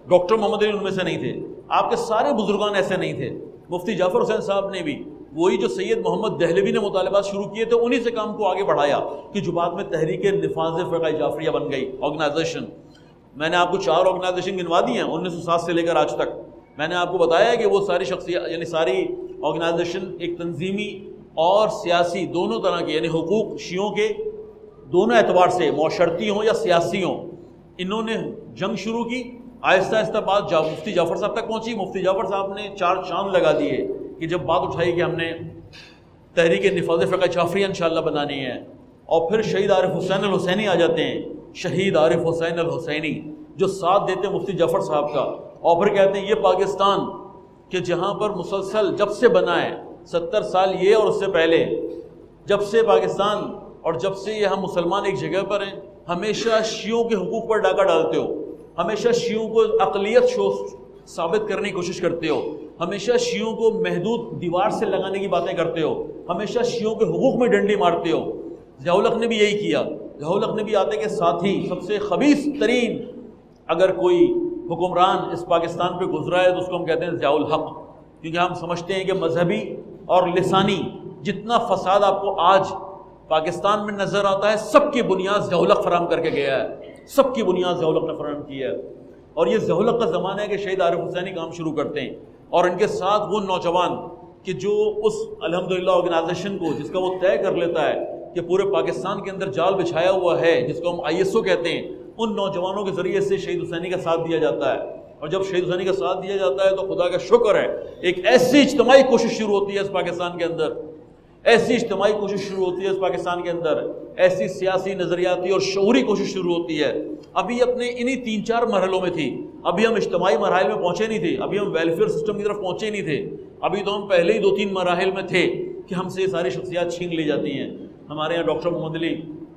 ڈاکٹر محمد علی ان میں سے نہیں تھے، آپ کے سارے بزرگان ایسے نہیں تھے. مفتی جعفر حسین صاحب نے بھی وہی جو سید محمد دہلوی نے مطالبات شروع کیے تھے انہی سے کام کو آگے بڑھایا کہ جو بعد میں تحریک نفاذ فقہ جعفریہ بن گئی آرگنائزیشن. میں نے آپ کو چار آرگنائزیشن گنوا دی ہیں انیس سو سات سے لے کر آج تک. میں نے آپ کو بتایا ہے کہ وہ ساری شخصیات یعنی ساری آرگنائزیشن ایک تنظیمی اور سیاسی دونوں طرح کے یعنی حقوق شیعوں کے دونوں اعتبار سے معاشرتی ہوں یا سیاسی ہوں، انہوں نے جنگ شروع کی. آہستہ آہستہ بات جا مفتی جعفر صاحب تک پہنچی. مفتی جعفر صاحب نے چار چاند لگا دیے کہ جب بات اٹھائی کہ ہم نے تحریک نفاذ فقہ جعفریہ انشاءاللہ بنانی ہے. اور پھر شہید عارف حسین الحسینی آ جاتے ہیں، شہید عارف حسین الحسینی جو ساتھ دیتے ہیں مفتی جعفر صاحب کا، اور پھر کہتے ہیں یہ پاکستان کہ جہاں پر مسلسل جب سے بنا ہے ستر سال یہ اور اس سے پہلے جب سے پاکستان اور جب سے یہ ہم مسلمان ایک جگہ پر ہیں ہمیشہ شیعوں کے حقوق پر ڈاکہ ڈالتے ہو، ہمیشہ شیعوں کو اقلیت شو ثابت کرنے کی کوشش کرتے ہو، ہمیشہ شیعوں کو محدود دیوار سے لگانے کی باتیں کرتے ہو، ہمیشہ شیعوں کے حقوق میں ڈنڈی مارتے ہو. ضیاء الحق نے بھی یہی کیا. ضیاء الحق نے بھی آتے کے ساتھ ہی سب سے خبیث ترین اگر کوئی حکمران اس پاکستان پہ گزرا ہے تو اس کو ہم کہتے ہیں ضیاء الحق، کیونکہ ہم سمجھتے ہیں کہ مذہبی اور لسانی جتنا فساد آپ کو آج پاکستان میں نظر آتا ہے سب کی بنیاد ضیاء الحق فراہم کر کے گیا ہے، سب کی بنیاد ضیاء الحق نے فراہم کی ہے. اور یہ ضیاء الحق کا زمانہ ہے کہ شہید عارف حسینی کام شروع کرتے ہیں اور ان کے ساتھ وہ نوجوان کہ جو اس الحمدللہ آرگنائزیشن کو جس کا وہ طے کر لیتا ہے کہ پورے پاکستان کے اندر جال بچھایا ہوا ہے جس کو ہم آئی ایس او کہتے ہیں، ان نوجوانوں کے ذریعے سے شہید حسینی کا ساتھ دیا جاتا ہے. اور جب شہید حسینی کا ساتھ دیا جاتا ہے تو خدا کا شکر ہے ایک ایسی اجتماعی کوشش شروع ہوتی ہے اس پاکستان کے اندر، ایسی اجتماعی کوشش شروع ہوتی ہے اس پاکستان کے اندر، ایسی سیاسی نظریاتی اور شعوری کوشش شروع ہوتی ہے. ابھی اپنے انہی تین چار مرحلوں میں تھی، ابھی ہم اجتماعی مراحل میں پہنچے نہیں تھے، ابھی ہم ویلفیئر سسٹم کی طرف پہنچے نہیں تھے، ابھی تو ہم پہلے ہی دو تین مراحل میں تھے کہ ہم سے یہ ساری شخصیات چھین لی جاتی ہیں. ہمارے یہاں ڈاکٹر محمد علی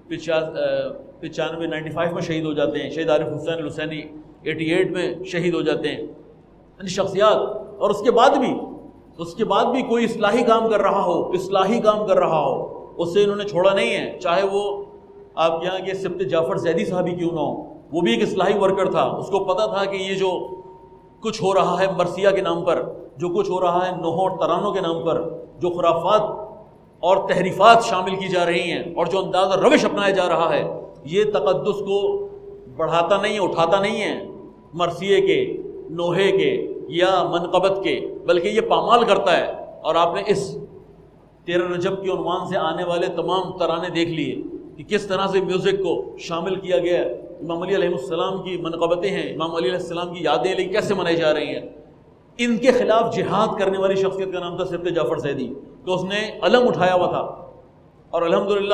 پچانوے نائنٹی فائیو میں شہید ہو جاتے ہیں، شہید عارف حسین الحسینی ایٹی ایٹ میں شہید ہو جاتے ہیں. یعنی شخصیات اور اس کے بعد بھی اس کے بعد بھی کوئی اصلاحی کام کر رہا ہو اصلاحی کام کر رہا ہو اسے انہوں نے چھوڑا نہیں ہے، چاہے وہ آپ یہاں کے سبت جعفر زیدی صاحبی کیوں نہ ہو، وہ بھی ایک اصلاحی ورکر تھا. اس کو پتہ تھا کہ یہ جو کچھ ہو رہا ہے مرثیہ کے نام پر، جو کچھ ہو رہا ہے نوحوں اور ترانوں کے نام پر، جو خرافات اور تحریفات شامل کی جا رہی ہیں اور جو انداز اور روش اپنایا جا رہا ہے، یہ تقدس کو بڑھاتا نہیں ہے، اٹھاتا نہیں ہے مرثیے کے، نوحے کے یا منقبت کے، بلکہ یہ پامال کرتا ہے. اور آپ نے اس تیرہ رجب کے عنوان سے آنے والے تمام ترانے دیکھ لیے کہ کس طرح سے میوزک کو شامل کیا گیا ہے. امام علی علیہ السلام کی منقبتیں ہیں، امام علی علیہ السلام کی یادیں لیکن کیسے منائی جا رہی ہیں. ان کے خلاف جہاد کرنے والی شخصیت کا نام تھا سبت جعفر زیدی، کہ اس نے علم اٹھایا ہوا تھا. اور الحمدللہ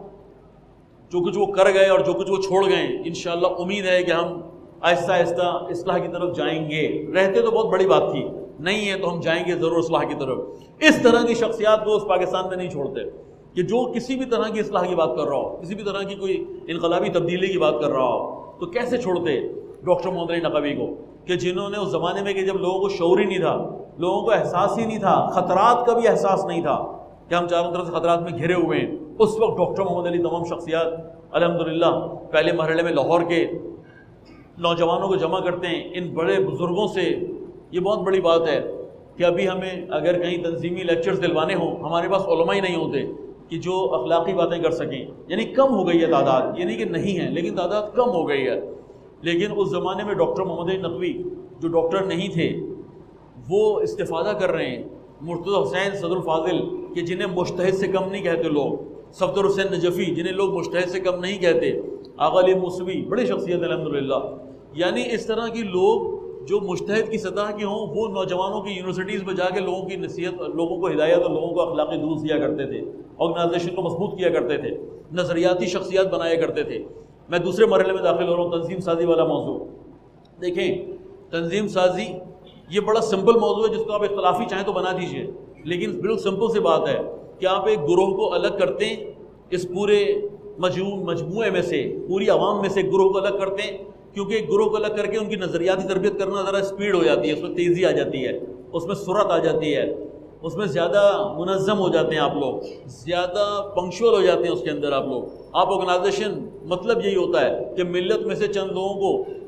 جو کچھ وہ کر گئے اور جو کچھ وہ چھوڑ گئے، انشاءاللہ امید ہے کہ ہم آہستہ آہستہ اصلاح کی طرف جائیں گے. رہتے تو بہت بڑی بات تھی، نہیں ہے تو ہم جائیں گے ضرور اصلاح کی طرف. اس طرح کی شخصیات کو اس پاکستان میں نہیں چھوڑتے کہ جو کسی بھی طرح کی اصلاح کی بات کر رہا ہو، کسی بھی طرح کی کوئی انقلابی تبدیلی کی بات کر رہا ہو، تو کیسے چھوڑتے ڈاکٹر محمد علی نقوی کو کہ جنہوں نے اس زمانے میں کہ جب لوگوں کو شعور ہی نہیں تھا، لوگوں کو احساس ہی نہیں تھا، خطرات کا بھی احساس نہیں تھا کہ ہم چاروں طرف سے خطرات میں گھرے ہوئے ہیں، اس وقت ڈاکٹر محمد علی تمام شخصیات الحمدللہ پہلے مرحلے میں لاہور کے نوجوانوں کو جمع کرتے ہیں ان بڑے بزرگوں سے. یہ بہت بڑی بات ہے کہ ابھی ہمیں اگر کہیں تنظیمی لیکچرز دلوانے ہوں، ہمارے پاس علماء ہی نہیں ہوتے کہ جو اخلاقی باتیں کر سکیں. یعنی کم ہو گئی ہے تعداد، یہ نہیں کہ نہیں ہے لیکن تعداد کم ہو گئی ہے. لیکن اس زمانے میں ڈاکٹر محمد علی نقوی جو ڈاکٹر نہیں تھے وہ استفادہ کر رہے ہیں. مرتضی حسین صدر الفاضل کہ جنہیں مجتہد سے کم نہیں کہتے لوگ، صفدر حسین نجفی جنہیں لوگ مجتہد سے کم نہیں کہتے، آغا علی موسوی بڑی شخصیت الحمدللہ. یعنی اس طرح کی لوگ جو مجتہد کی سطح کے ہوں وہ نوجوانوں کی یونیورسٹیز میں جا کے لوگوں کی نصیحت، لوگوں کو ہدایت اور لوگوں کو اخلاقی دروس دیا کرتے تھے، آرگنائزیشن کو مضبوط کیا کرتے تھے، نظریاتی شخصیات بنایا کرتے تھے. میں دوسرے مرحلے میں داخل ہو رہا ہوں، تنظیم سازی والا موضوع. دیکھیں تنظیم سازی یہ بڑا سمپل موضوع ہے جس کو آپ اختلافی چاہیں تو بنا دیجئے، لیکن بالکل سمپل سی بات ہے کہ آپ ایک گروہ کو الگ کرتے ہیں اس پورے مجموع مجموعے میں سے، پوری عوام میں سے ایک گروہ کو الگ کرتے ہیں، کیونکہ ایک گروہ کو الگ کر کے ان کی نظریاتی تربیت کرنا ذرا اسپیڈ ہو جاتی ہے، اس میں تیزی آ جاتی ہے، اس میں سرعت آ جاتی ہے، اس میں زیادہ منظم ہو جاتے ہیں آپ لوگ، زیادہ پنکچوئل ہو جاتے ہیں اس کے اندر آپ لوگ. آپ آرگنائزیشن مطلب یہی ہوتا ہے کہ ملت میں سے چند لوگوں کو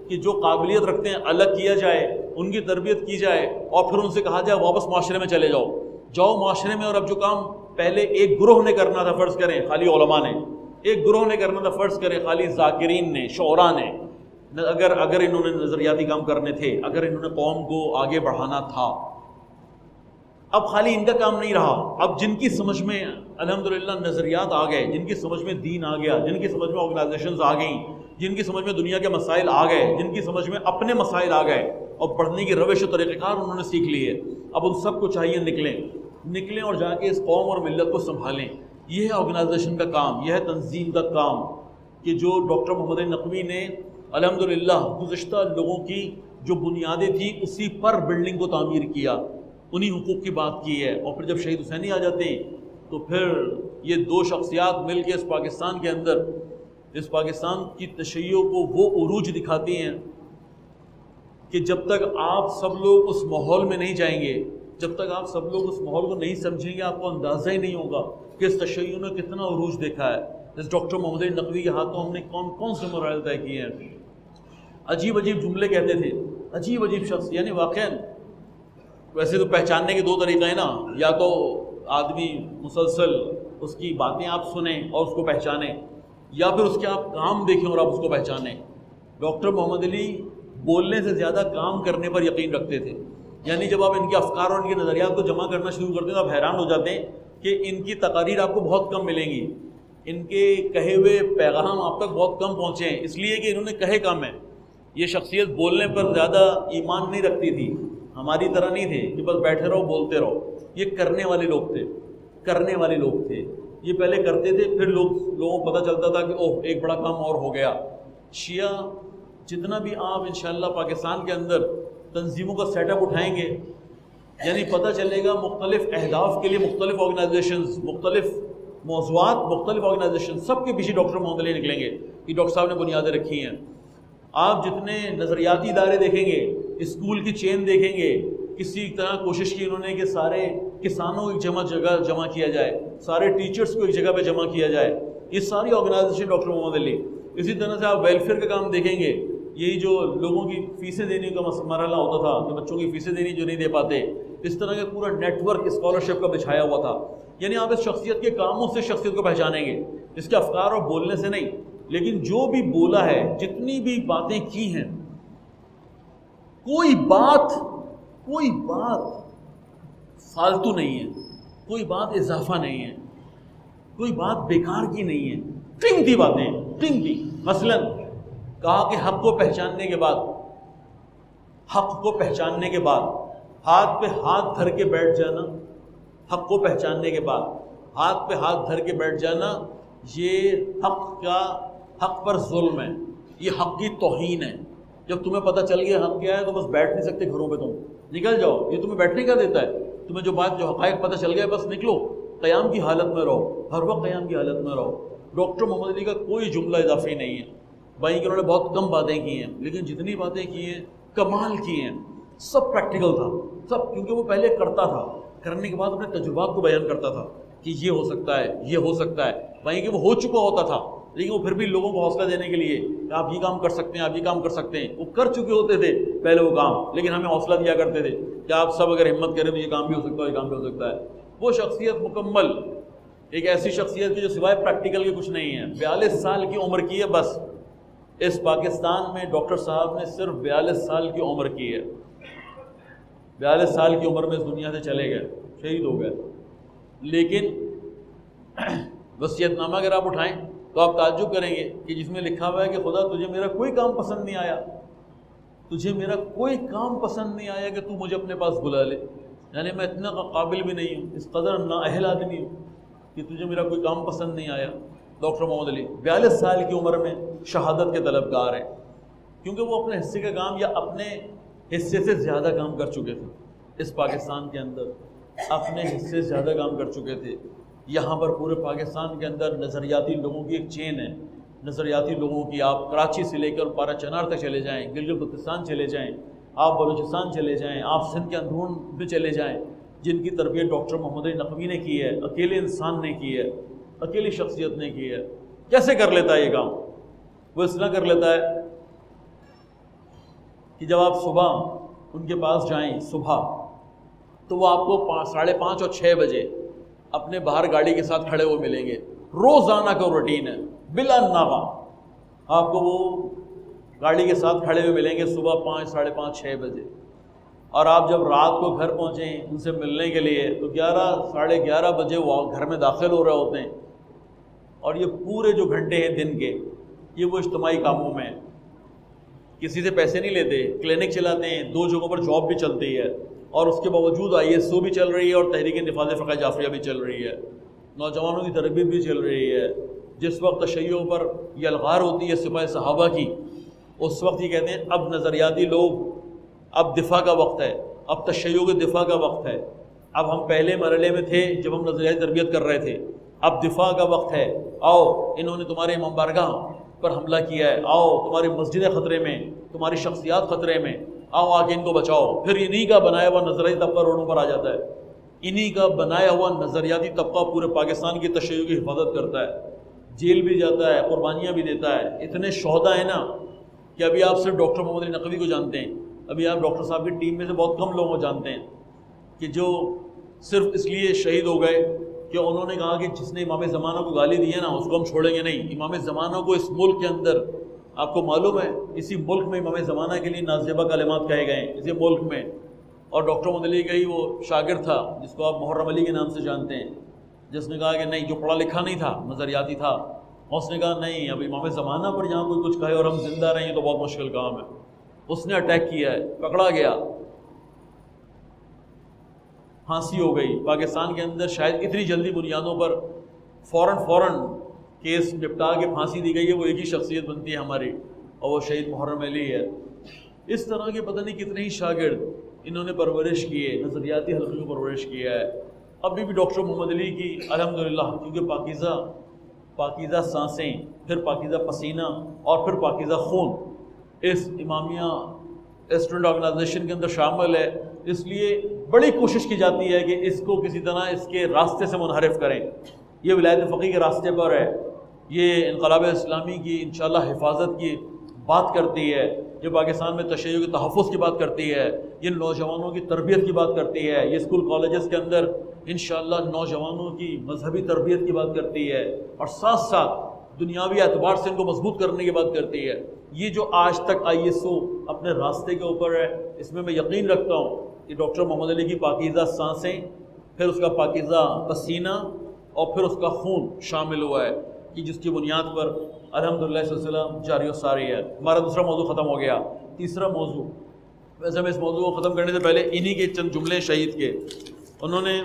کہ جو قابلیت رکھتے ہیں الگ کیا جائے، ان کی تربیت کی جائے اور پھر ان سے کہا جائے واپس معاشرے میں چلے جاؤ جاؤ معاشرے میں۔ اور اب جو کام پہلے ایک گروہ نے کرنا تھا، فرض کریں خالی علماء نے، ایک گروہ نے کرنا تھا، فرض کریں خالی ذاکرین نے، شعراء نے، اگر اگر انہوں نے نظریاتی کام کرنے تھے، اگر انہوں نے قوم کو آگے بڑھانا تھا، اب خالی ان کا کام نہیں رہا۔ اب جن کی سمجھ میں الحمدللہ نظریات آ گئے، جن کی سمجھ میں دین آ گیا، جن کی سمجھ میں آرگنائزیشنز آ گئیں، جن کی سمجھ میں دنیا کے مسائل آ گئے، جن کی سمجھ میں اپنے مسائل آ گئے، اور پڑھنے کی روش و طریقہ کار انہوں نے سیکھ لی ہے، اب ان سب کو چاہیے نکلیں نکلیں اور جا کے اس قوم اور ملت کو سنبھالیں۔ یہ ہے آرگنائزیشن کا کام، یہ ہے تنظیم کا کام، کہ جو ڈاکٹر محمد علی نقوی نے الحمدللہ گزشتہ لوگوں کی جو بنیادیں تھیں اسی پر بلڈنگ کو تعمیر کیا، انہی حقوق کی بات کی ہے۔ اور پھر جب شہید حسینی آ جاتے ہیں تو پھر یہ دو شخصیات مل کے اس پاکستان کے اندر اس پاکستان کی تشیع کو وہ عروج دکھاتی ہیں کہ جب تک آپ سب لوگ اس ماحول میں نہیں جائیں گے، جب تک آپ سب لوگ اس ماحول کو نہیں سمجھیں گے، آپ کو اندازہ ہی نہیں ہوگا کہ اس تشیع نے کتنا عروج دیکھا ہے۔ اس ڈاکٹر محمد علی نقوی کے ہاتھوں ہم نے کون کون سے مرائل طے کیے ہیں، عجیب عجیب جملے کہتے تھے، عجیب عجیب شخص، یعنی واقعاً ویسے تو پہچاننے کے دو طریقے ہیں نا، یا تو آدمی مسلسل اس کی باتیں آپ سنیں اور اس کو پہچانیں، یا پھر اس کے آپ کام دیکھیں اور آپ اس کو پہچانیں۔ ڈاکٹر محمد علی بولنے سے زیادہ کام کرنے پر یقین رکھتے تھے، یعنی جب آپ ان کے افکار اور ان کے نظریات کو جمع کرنا شروع کرتے ہیں تو آپ حیران ہو جاتے ہیں کہ ان کی تقاریر آپ کو بہت کم ملیں گی، ان کے کہے ہوئے پیغام آپ تک بہت کم پہنچے ہیں، اس لیے کہ انہوں نے کہے کم ہے۔ یہ شخصیت بولنے پر زیادہ ایمان نہیں رکھتی تھی، ہماری طرح نہیں تھے کہ بس بیٹھے رہو بولتے رہو، یہ کرنے والے لوگ تھے، کرنے والے لوگ تھے۔ یہ پہلے کرتے تھے، پھر لوگ لوگوں کو پتہ چلتا تھا کہ اوہ ایک بڑا کام اور ہو گیا۔ شیعہ جتنا بھی آپ انشاءاللہ پاکستان کے اندر تنظیموں کا سیٹ اپ اٹھائیں گے، یعنی پتہ چلے گا مختلف اہداف کے لیے مختلف آرگنائزیشنز، مختلف موضوعات، مختلف آرگنائزیشن، سب کے پیچھے ڈاکٹر محمد علی نکلیں گے کہ ڈاکٹر صاحب نے بنیادیں رکھی ہیں۔ آپ جتنے نظریاتی ادارے دیکھیں گے، اسکول کی چین دیکھیں گے، کسی طرح کوشش کی انہوں نے کہ سارے کسانوں کو ایک جمع جگہ جمع کیا جائے، سارے ٹیچرز کو ایک جگہ پہ جمع کیا جائے، یہ ساری آرگنائزیشن ڈاکٹر محمد علی۔ اسی طرح سے آپ ویلفیئر کا کام دیکھیں گے، یہی جو لوگوں کی فیسیں دینے کا مرحلہ ہوتا تھا کہ بچوں کی فیسیں دینی جو نہیں دے پاتے، اس طرح کا پورا نیٹ ورک اسکالرشپ کا بچھایا ہوا تھا۔ یعنی آپ اس شخصیت کے کاموں سے شخصیت کو پہچانیں گے، اس کے افکار اور بولنے سے نہیں، لیکن جو بھی بولا ہے، جتنی بھی باتیں کی ہیں، کوئی بات کوئی بات فالتو نہیں ہے، کوئی بات اضافہ نہیں ہے، کوئی بات بیکار کی نہیں ہے، قیمتی باتیں قیمتی۔ مثلاً کہا کہ حق کو پہچاننے کے بعد حق کو پہچاننے کے بعد ہاتھ پہ ہاتھ دھر کے بیٹھ جانا، حق کو پہچاننے کے بعد ہاتھ پہ ہاتھ دھر کے بیٹھ جانا، یہ حق کا حق پر ظلم ہے، یہ حق کی توہین ہے۔ جب تمہیں پتہ چل گیا حق کیا ہے تو بس بیٹھ نہیں سکتے گھروں پہ، تم نکل جاؤ، یہ تمہیں بیٹھنے کا دیتا ہے؟ تمہیں جو بات جو حقائق پتہ چل گیا بس نکلو، قیام کی حالت میں رہو، ہر وقت قیام کی حالت میں رہو۔ ڈاکٹر محمد علی کا کوئی جملہ اضافی نہیں ہے، بھائی کہ انہوں نے بہت کم باتیں کی ہیں، لیکن جتنی باتیں کی ہیں کمال کی ہیں، سب پریکٹیکل تھا سب، کیونکہ وہ پہلے کرتا تھا، کرنے کے بعد اپنے تجربات کو بیان کرتا تھا کہ یہ ہو سکتا ہے، یہ ہو سکتا ہے، بھائی کہ وہ ہو چکا ہوتا تھا، لیکن وہ پھر بھی لوگوں کو حوصلہ دینے کے لیے کہ آپ یہ کام کر سکتے ہیں، آپ یہ کام کر سکتے ہیں، وہ کر چکے ہوتے تھے پہلے وہ کام، لیکن ہمیں حوصلہ دیا کرتے تھے کہ آپ سب اگر ہمت کریں تو یہ کام بھی ہو سکتا ہے، یہ کام بھی ہو سکتا ہے۔ وہ شخصیت مکمل ایک ایسی شخصیت کی جو سوائے پریکٹیکل کے کچھ نہیں ہے، بیالیس سال کی عمر کی ہے بس، اس پاکستان میں ڈاکٹر صاحب نے صرف بیالیس سال کی عمر کی ہے، بیالیس سال کی عمر میں اس دنیا سے چلے گئے، شہید ہو گئے۔ لیکن وصیت نامہ اگر آپ اٹھائیں تو آپ تعجب کریں گے کہ جس میں لکھا ہوا ہے کہ خدا تجھے میرا کوئی کام پسند نہیں آیا، تجھے میرا کوئی کام پسند نہیں آیا کہ تو مجھے اپنے پاس بلا لے، یعنی میں اتنا قابل بھی نہیں ہوں، اس قدر نااہل آدمی ہوں کہ تجھے میرا کوئی کام پسند نہیں آیا۔ ڈاکٹر محمد علی بیالیس سال کی عمر میں شہادت کے طلبگار ہیں، کیونکہ وہ اپنے حصے کا کام یا اپنے حصے سے زیادہ کام کر چکے تھے، اس پاکستان کے اندر اپنے حصے سے زیادہ کام کر چکے تھے۔ یہاں پر پورے پاکستان کے اندر نظریاتی لوگوں کی ایک چین ہے، نظریاتی لوگوں کی، آپ کراچی سے لے کر پارا چنار تک چلے جائیں، گلگت بلتستان چلے جائیں، آپ بلوچستان چلے جائیں، آپ سندھ کے اندرون میں چلے جائیں، جن کی تربیت ڈاکٹر محمد علی نقوی نے کی ہے، اکیلے انسان نے کی ہے، اکیلی شخصیت نے کی ہے۔ کیسے کر لیتا ہے یہ کام؟ وہ اس طرح کر لیتا ہے کہ جب آپ صبح ان کے پاس جائیں صبح تو وہ آپ کو پانچ ساڑھے پانچ اور چھ بجے اپنے باہر گاڑی کے ساتھ کھڑے ہوئے ملیں گے. روزانہ کا روٹین ہے بلا ناغہ آپ کو وہ گاڑی کے ساتھ کھڑے ہوئے ملیں گے صبح پانچ ساڑھے پانچ چھ بجے. اور آپ جب رات کو گھر پہنچیں ان سے ملنے کے لیے تو گیارہ ساڑھے گیارہ بجے وہ گھر میں داخل ہو رہے ہوتے ہیں. اور یہ پورے جو گھنٹے ہیں دن کے یہ وہ اجتماعی کاموں میں ہیں. کسی سے پیسے نہیں لیتے, کلینک چلاتے ہیں, دو جگہوں پر جاب بھی چلتی ہے, اور اس کے باوجود آئی ایس او بھی چل رہی ہے اور تحریک نفاذ فقہ جعفریہ بھی چل رہی ہے, نوجوانوں کی تربیت بھی چل رہی ہے. جس وقت تشیع پر یہ الغار ہوتی ہے سپاہ صحابہ کی, اس وقت یہ کہتے ہیں اب نظریاتی لوگ, اب دفاع کا وقت ہے, اب تشیع کے دفاع کا وقت ہے. اب ہم پہلے مرحلے میں تھے جب ہم نظریاتی تربیت کر رہے تھے, اب دفاع کا وقت ہے. آؤ انہوں نے تمہارے امام بارگاہ پر حملہ کیا ہے, آؤ تمہاری مسجدیں خطرے میں, تمہاری شخصیات خطرے میں, آؤ آ کے ان کو بچاؤ. پھر انہی کا بنایا ہوا نظریاتی طبقہ روڈوں پر آ جاتا ہے. انہی کا بنایا ہوا نظریاتی طبقہ پورے پاکستان کی تشیع کی حفاظت کرتا ہے, جیل بھی جاتا ہے, قربانیاں بھی دیتا ہے. اتنے شہداء ہیں نا کہ ابھی آپ صرف ڈاکٹر محمد علی نقوی کو جانتے ہیں, ابھی آپ ڈاکٹر صاحب کی ٹیم میں سے بہت کم لوگوں کو جانتے ہیں کہ جو صرف اس لیے شہید ہو گئے کہ انہوں نے کہا کہ جس نے امام زمانہ کو گالی دی ہے نا اس کو ہم چھوڑیں گے نہیں. امام زمانہ کو اس ملک کے اندر آپ کو معلوم ہے اسی ملک میں امام زمانہ کے لیے نازیبہ کلمات کہے گئے ہیں اسی ملک میں. اور ڈاکٹر محمد علی کا ہی وہ شاگرد تھا جس کو آپ محرم علی کے نام سے جانتے ہیں, جس نے کہا کہ نہیں, جو پڑھا لکھا نہیں تھا نظریاتی تھا, اس نے کہا نہیں اب امام زمانہ پر جہاں کوئی کچھ کہے اور ہم زندہ رہیں تو بہت مشکل کام ہے. اس نے اٹیک کیا ہے, پکڑا گیا, پھانسی ہو گئی. پاکستان کے اندر شاید اتنی جلدی بنیادوں پر فوراً فوراً کیس نپٹا کے پھانسی دی گئی ہے, وہ ایک ہی شخصیت بنتی ہے ہماری, اور وہ شہید محرم علی ہے. اس طرح کے پتہ نہیں کتنے ہی شاگرد انہوں نے پرورش کی ہے, نظریاتی حلقے کو پرورش کیا ہے. ابھی بھی ڈاکٹر محمد علی کی الحمدللہ, کیونکہ پاکیزہ پاکیزہ سانسیں, پھر پاکیزہ پسینہ اور پھر پاکیزہ خون اس امامیہ اسٹوڈنٹ آرگنائزیشن کے اندر شامل ہے, اس لیے بڑی کوشش کی جاتی ہے کہ اس کو کسی طرح اس کے راستے سے منحرف کریں. یہ ولایت فقیہ کے راستے پر ہے, یہ انقلاب اسلامی کی انشاءاللہ حفاظت کی بات کرتی ہے, یہ پاکستان میں تشیع کے تحفظ کی بات کرتی ہے, یہ نوجوانوں کی تربیت کی بات کرتی ہے, یہ اسکول کالجز کے اندر انشاءاللہ نوجوانوں کی مذہبی تربیت کی بات کرتی ہے, اور ساتھ ساتھ دنیاوی اعتبار سے ان کو مضبوط کرنے کی بات کرتی ہے. یہ جو آج تک آئی ایس او اپنے راستے کے اوپر ہے, اس میں میں یقین رکھتا ہوں کہ ڈاکٹر محمد علی کی پاکیزہ سانسیں, پھر اس کا پاکیزہ پسینہ اور پھر اس کا خون شامل ہوا ہے, کہ جس کی بنیاد پر الحمدللہ سلسلہ جاری و ساری ہے. ہمارا دوسرا موضوع ختم ہو گیا. تیسرا موضوع, ویسے میں اس موضوع کو ختم کرنے سے پہلے انہی کے چند جملے شہید کے, انہوں نے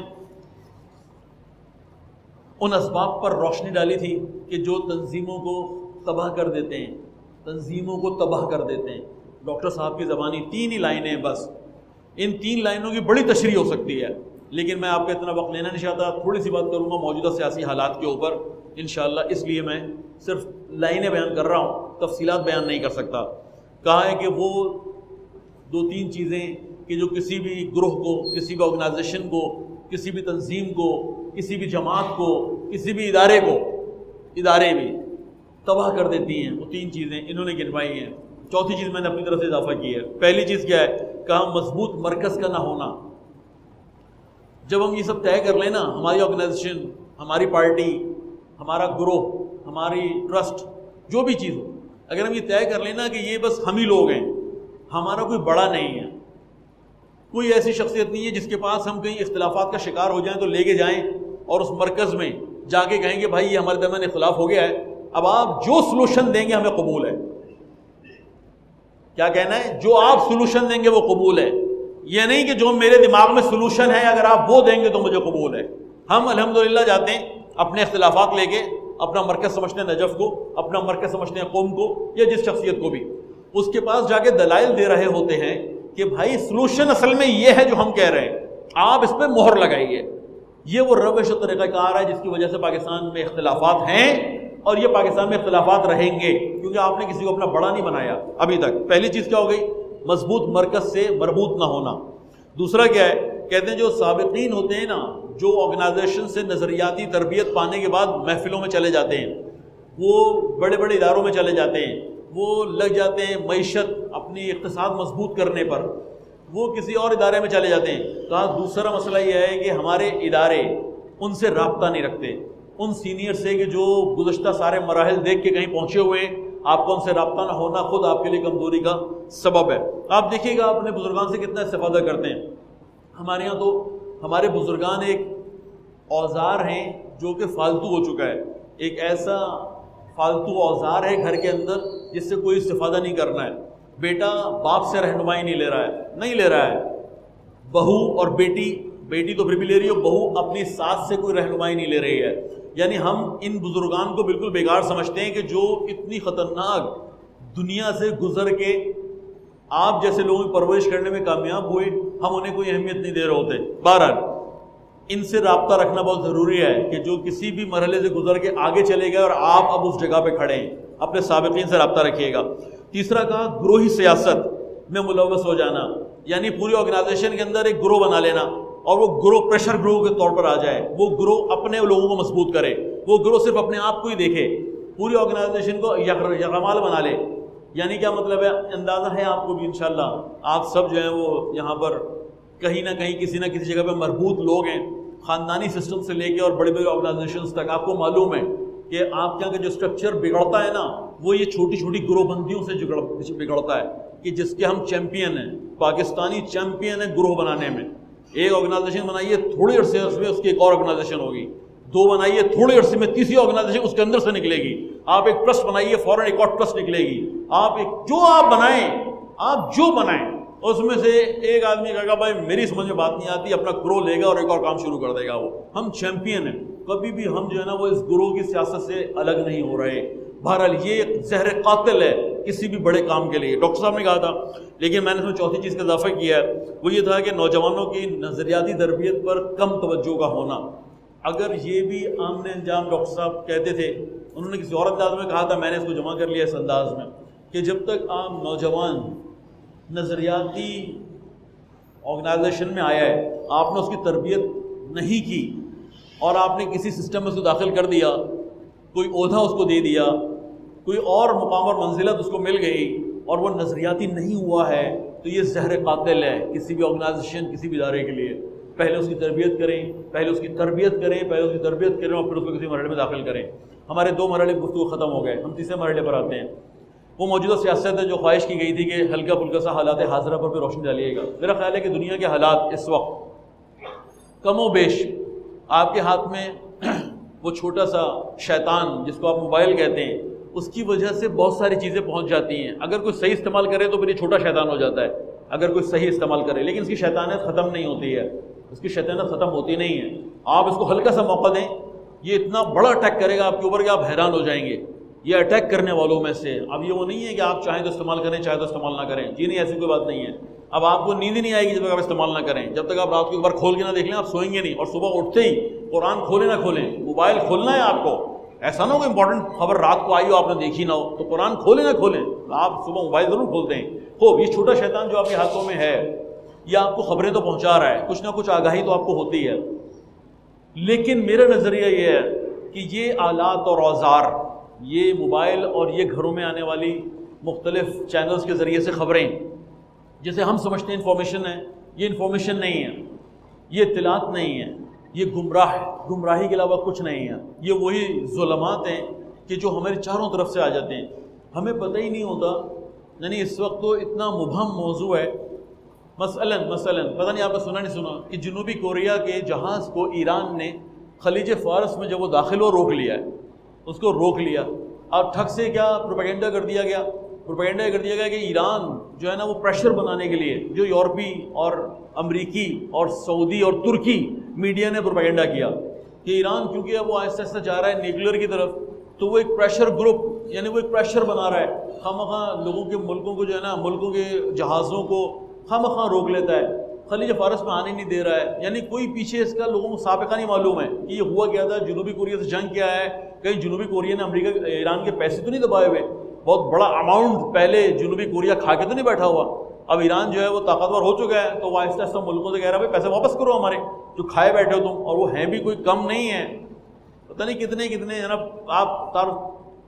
ان اسباب پر روشنی ڈالی تھی کہ جو تنظیموں کو تباہ کر دیتے ہیں, تنظیموں کو تباہ کر دیتے ہیں. ڈاکٹر صاحب کی زبانی تین ہی لائنیں بس, ان تین لائنوں کی بڑی تشریح ہو سکتی ہے, لیکن میں آپ کا اتنا وقت لینا نہیں چاہتا. تھوڑی سی بات کروں گا موجودہ سیاسی حالات کے اوپر انشاءاللہ, اس لیے میں صرف لائنیں بیان کر رہا ہوں, تفصیلات بیان نہیں کر سکتا. کہا ہے کہ وہ دو تین چیزیں کہ جو کسی بھی گروہ کو, کسی بھی آرگنائزیشن کو, کسی بھی تنظیم کو, کسی بھی جماعت کو, کسی بھی ادارے کو, ادارے بھی تباہ کر دیتی ہیں, وہ تین چیزیں انہوں نے گنوائی ہیں. چوتھی چیز میں نے اپنی طرف سے اضافہ کی ہے. پہلی چیز کیا ہے, کہا مضبوط مرکز کا نہ ہونا. جب ہم یہ سب طے کر لیں نا, ہماری آرگنائزیشن, ہماری پارٹی, ہمارا گروہ, ہماری ٹرسٹ, جو بھی چیز ہو, اگر ہم یہ طے کر لیں نا کہ یہ بس ہم ہی لوگ ہیں, ہمارا کوئی بڑا نہیں ہے, کوئی ایسی شخصیت نہیں ہے جس کے پاس ہم کہیں اختلافات کا شکار ہو جائیں تو لے کے جائیں اور اس مرکز میں جا کے کہیں کہ بھائی یہ ہمارے درمیان اختلاف ہو گیا ہے, اب آپ جو سلوشن دیں گے ہمیں قبول ہے. کیا کہنا ہے, جو آپ سلوشن دیں گے وہ قبول ہے. یہ نہیں کہ جو میرے دماغ میں سلوشن ہے اگر آپ وہ دیں گے تو مجھے قبول ہے. ہم الحمدللہ جاتے ہیں اپنے اختلافات لے کے, اپنا مرکز سمجھتے ہیں نجف کو, اپنا مرکز سمجھتے ہیں قوم کو, یا جس شخصیت کو بھی, اس کے پاس جا کے دلائل دے رہے ہوتے ہیں کہ بھائی سلوشن اصل میں یہ ہے جو ہم کہہ رہے ہیں, آپ اس پہ مہر لگائیے. یہ وہ روش و طریقہ کار ہے جس کی وجہ سے پاکستان میں اختلافات ہیں, اور یہ پاکستان میں اختلافات رہیں گے, کیونکہ آپ نے کسی کو اپنا بڑا نہیں بنایا ابھی تک. پہلی چیز کیا ہو گئی, مضبوط مرکز سے مربوط نہ ہونا. دوسرا کیا ہے, کہتے ہیں جو سابقین ہوتے ہیں نا, جو آرگنائزیشن سے نظریاتی تربیت پانے کے بعد محفلوں میں چلے جاتے ہیں, وہ بڑے بڑے اداروں میں چلے جاتے ہیں, وہ لگ جاتے ہیں معیشت اپنی اقتصاد مضبوط کرنے پر، وہ کسی اور ادارے میں چلے جاتے ہیں۔ کہا دوسرا مسئلہ یہ ہے کہ ہمارے ادارے ان سے رابطہ نہیں رکھتے، ان سینئر سے کہ جو گزشتہ سارے مراحل دیکھ کے کہیں پہنچے ہوئے ہیں، آپ کو ان سے رابطہ نہ ہونا خود آپ کے لیے کمزوری کا سبب ہے۔ آپ دیکھیے گا اپنے بزرگان سے کتنا استفادہ کرتے ہیں۔ ہمارے یہاں تو ہمارے بزرگان ایک اوزار ہیں جو کہ فالتو ہو چکا ہے، ایک ایسا فالتو اوزار ہے گھر کے اندر جس سے کوئی استفادہ نہیں کرنا ہے۔ بیٹا باپ سے رہنمائی نہیں لے رہا ہے، نہیں لے رہا ہے، بہو اور بیٹی، بیٹی تو پھر بھی لے رہی ہے، بہو اپنی ساس سے کوئی رہنمائی نہیں لے رہی ہے۔ یعنی ہم ان بزرگان کو بالکل بیکار سمجھتے ہیں کہ جو اتنی خطرناک دنیا سے گزر کے آپ جیسے لوگوں کی پرورش کرنے میں کامیاب ہوئے، ہم انہیں کوئی اہمیت نہیں دے رہے ہوتے۔ بہرحال ان سے رابطہ رکھنا بہت ضروری ہے کہ جو کسی بھی مرحلے سے گزر کے آگے چلے گئے اور آپ اب اس جگہ پہ کھڑے ہیں، اپنے سابقین سے رابطہ رکھیے گا۔ تیسرا کہا گروہی سیاست میں ملوث ہو جانا، یعنی پوری آرگنائزیشن کے اندر ایک گروہ بنا لینا اور وہ گروہ پریشر گروہ کے طور پر آ جائے، وہ گروہ اپنے لوگوں کو مضبوط کرے، وہ گروہ صرف اپنے آپ کو ہی دیکھے، پوری آرگنائزیشن کو یکمال بنا لے۔ یعنی کیا مطلب ہے؟ اندازہ ہے آپ کو بھی انشاءاللہ، آپ سب جو ہیں وہ یہاں پر کہیں نہ کہیں کسی نہ کسی جگہ پہ مربوط لوگ ہیں، خاندانی سسٹم سے لے کے اور بڑی بڑی آرگنائزیشنز تک۔ آپ کو معلوم ہے کہ آپ کے یہاں کا جو اسٹرکچر بگڑتا ہے نا، وہ یہ چھوٹی چھوٹی گروہ بندیوں سے بگڑتا ہے کہ جس کے ہم چیمپئن ہیں، پاکستانی چیمپئن ہیں گروہ بنانے میں۔ ایک آرگنائزیشن بنائیے، تھوڑے عرصے میں اس کی ایک اور آرگنائزیشن ہوگی، دو بنائیے، تھوڑے عرصے میں تیسری آرگنائزیشن اس کے اندر سے نکلے گی، آپ ایک ٹرسٹ بنائیے، فوراً ایک اور ٹرسٹ نکلے گی، آپ ایک جو آپ بنائیں آپ جو بنائیں اس میں سے ایک آدمی کہے گا بھائی میری سمجھ میں بات نہیں آتی، اپنا گروہ لے گا اور ایک اور کام شروع کر دے گا۔ وہ ہم چیمپئن ہیں، کبھی بھی ہم جو ہے نا وہ اس گروہ کی سیاست سے الگ نہیں ہو رہے۔ بہرحال یہ ایک زہر قاتل ہے کسی بھی بڑے کام کے لیے۔ ڈاکٹر صاحب نے کہا تھا، لیکن میں نے اس میں چوتھی چیز کا اضافہ کیا ہے، وہ یہ تھا کہ نوجوانوں کی نظریاتی تربیت پر کم توجہ کا ہونا۔ اگر یہ بھی عام انجام ڈاکٹر صاحب کہتے تھے، انہوں نے کسی اور انداز میں کہا تھا، میں نے اس کو جمع کر لیا اس انداز میں، کہ جب تک عام نوجوان نظریاتی آرگنائزیشن میں آیا ہے، آپ نے اس کی تربیت نہیں کی اور آپ نے کسی سسٹم میں اس کو داخل کر دیا، کوئی عہدہ اس کو دے دیا، کوئی اور مقام اور منزلت اس کو مل گئی اور وہ نظریاتی نہیں ہوا ہے، تو یہ زہر قاتل ہے کسی بھی آرگنائزیشن، کسی بھی ادارے کے لیے۔ پہلے اس کی تربیت کریں، پہلے اس کی تربیت کریں پہلے اس کی تربیت کریں اور پھر اس کو کسی مرحلے میں داخل کریں۔ ہمارے دو مرحلے گفتگو ختم ہو گئے، ہم تیسرے مرحلے پر آتے ہیں۔ وہ موجودہ سیاست ہے جو خواہش کی گئی تھی کہ ہلکا پھلکا سا حالات حاضرہ پر بھی روشنی ڈالیے گا۔ میرا خیال ہے کہ دنیا کے حالات اس وقت کم و بیش آپ کے ہاتھ میں وہ چھوٹا سا شیطان جس کو آپ موبائل کہتے ہیں، اس کی وجہ سے بہت ساری چیزیں پہنچ جاتی ہیں۔ اگر کوئی صحیح استعمال کرے تو پھر یہ چھوٹا شیطان ہو جاتا ہے، اگر کوئی صحیح استعمال کرے، لیکن اس کی شیطانیت ختم نہیں ہوتی ہے، اس کی شیطانیت ختم ہوتی نہیں ہے۔ آپ اس کو ہلکا سا موقع دیں، یہ اتنا بڑا اٹیک کرے گا آپ کے اوپر کہ آپ حیران ہو جائیں گے۔ یہ اٹیک کرنے والوں میں سے، اب یہ وہ نہیں ہے کہ آپ چاہیں تو استعمال کریں چاہے تو استعمال نہ کریں، جی نہیں، ایسی کوئی بات نہیں ہے۔ اب آپ کو نیند ہی نہیں آئے گی جب تک آپ استعمال نہ کریں، جب تک آپ رات کو ایک بار کھول کے نہ دیکھ لیں آپ سوئیں گے نہیں، اور صبح اٹھتے ہی قرآن کھولیں نہ کھولیں، موبائل کھولنا ہے آپ کو، ایسا نہ ہو کہ امپورٹنٹ خبر رات کو آئی ہو آپ نے دیکھی نہ ہو، تو قرآن کھولیں نہ کھولیں، آپ صبح موبائل ضرور کھولتے ہیں۔ خوب یہ چھوٹا شیطان جو آپ کے ہاتھوں میں ہے، یہ آپ کو خبریں تو پہنچا رہا ہے، کچھ نہ کچھ آگاہی تو آپ کو ہوتی ہے، لیکن میرا نظریہ یہ ہے کہ یہ آلات اور اوزار، یہ موبائل اور یہ گھروں میں آنے والی مختلف چینلز کے ذریعے سے خبریں جسے ہم سمجھتے ہیں انفارمیشن ہے، یہ انفارمیشن نہیں ہے، یہ اطلاعات نہیں ہے، یہ گمراہ ہے، گمراہی کے علاوہ کچھ نہیں ہے۔ یہ وہی ظلمات ہیں کہ جو ہمارے چاروں طرف سے آ جاتے ہیں، ہمیں پتہ ہی نہیں ہوتا۔ یعنی اس وقت تو اتنا مبہم موضوع ہے، مثلاً مثلاً پتہ نہیں آپ نے سنا نہیں سنا کہ جنوبی کوریا کے جہاز کو ایران نے خلیج فارس میں جب وہ داخل ہو روک لیا ہے، اس کو روک لیا۔ اب ٹھگ سے کیا پروپیگنڈا کر دیا گیا، پروپیگنڈا کر دیا گیا کہ ایران جو ہے نا وہ پریشر بنانے کے لیے، جو یورپی اور امریکی اور سعودی اور ترکی میڈیا نے پروپیگنڈا کیا کہ ایران کیونکہ اب وہ آہستہ آہستہ جا رہا ہے نیوکلیر کی طرف، تو وہ ایک پریشر گروپ، یعنی وہ ایک پریشر بنا رہا ہے، خواہ مخواہ لوگوں کے ملکوں کو جو ہے نا ملکوں کے جہازوں کو خواہ مخواہ روک لیتا ہے، خلیج فارس میں آنے نہیں دے رہا ہے۔ یعنی کوئی پیچھے اس کا لوگوں کو سابقہ نہیں معلوم ہے کہ یہ ہوا کیا تھا، جنوبی کوریا سے جنگ کیا ہے، کہیں جنوبی کوریا نے امریکہ ایران کے پیسے تو نہیں دبائے ہوئے، بہت بڑا اماؤنٹ پہلے جنوبی کوریا کھا کے تو نہیں بیٹھا ہوا۔ اب ایران جو ہے وہ طاقتور ہو چکا ہے تو وہ آہستہ آہستہ ملکوں سے کہہ رہا ہے بھائی پیسے واپس کرو ہمارے جو کھائے بیٹھے ہو تم، اور وہ ہیں بھی کوئی کم نہیں ہے، پتہ نہیں کتنے کتنے جناب آپ تار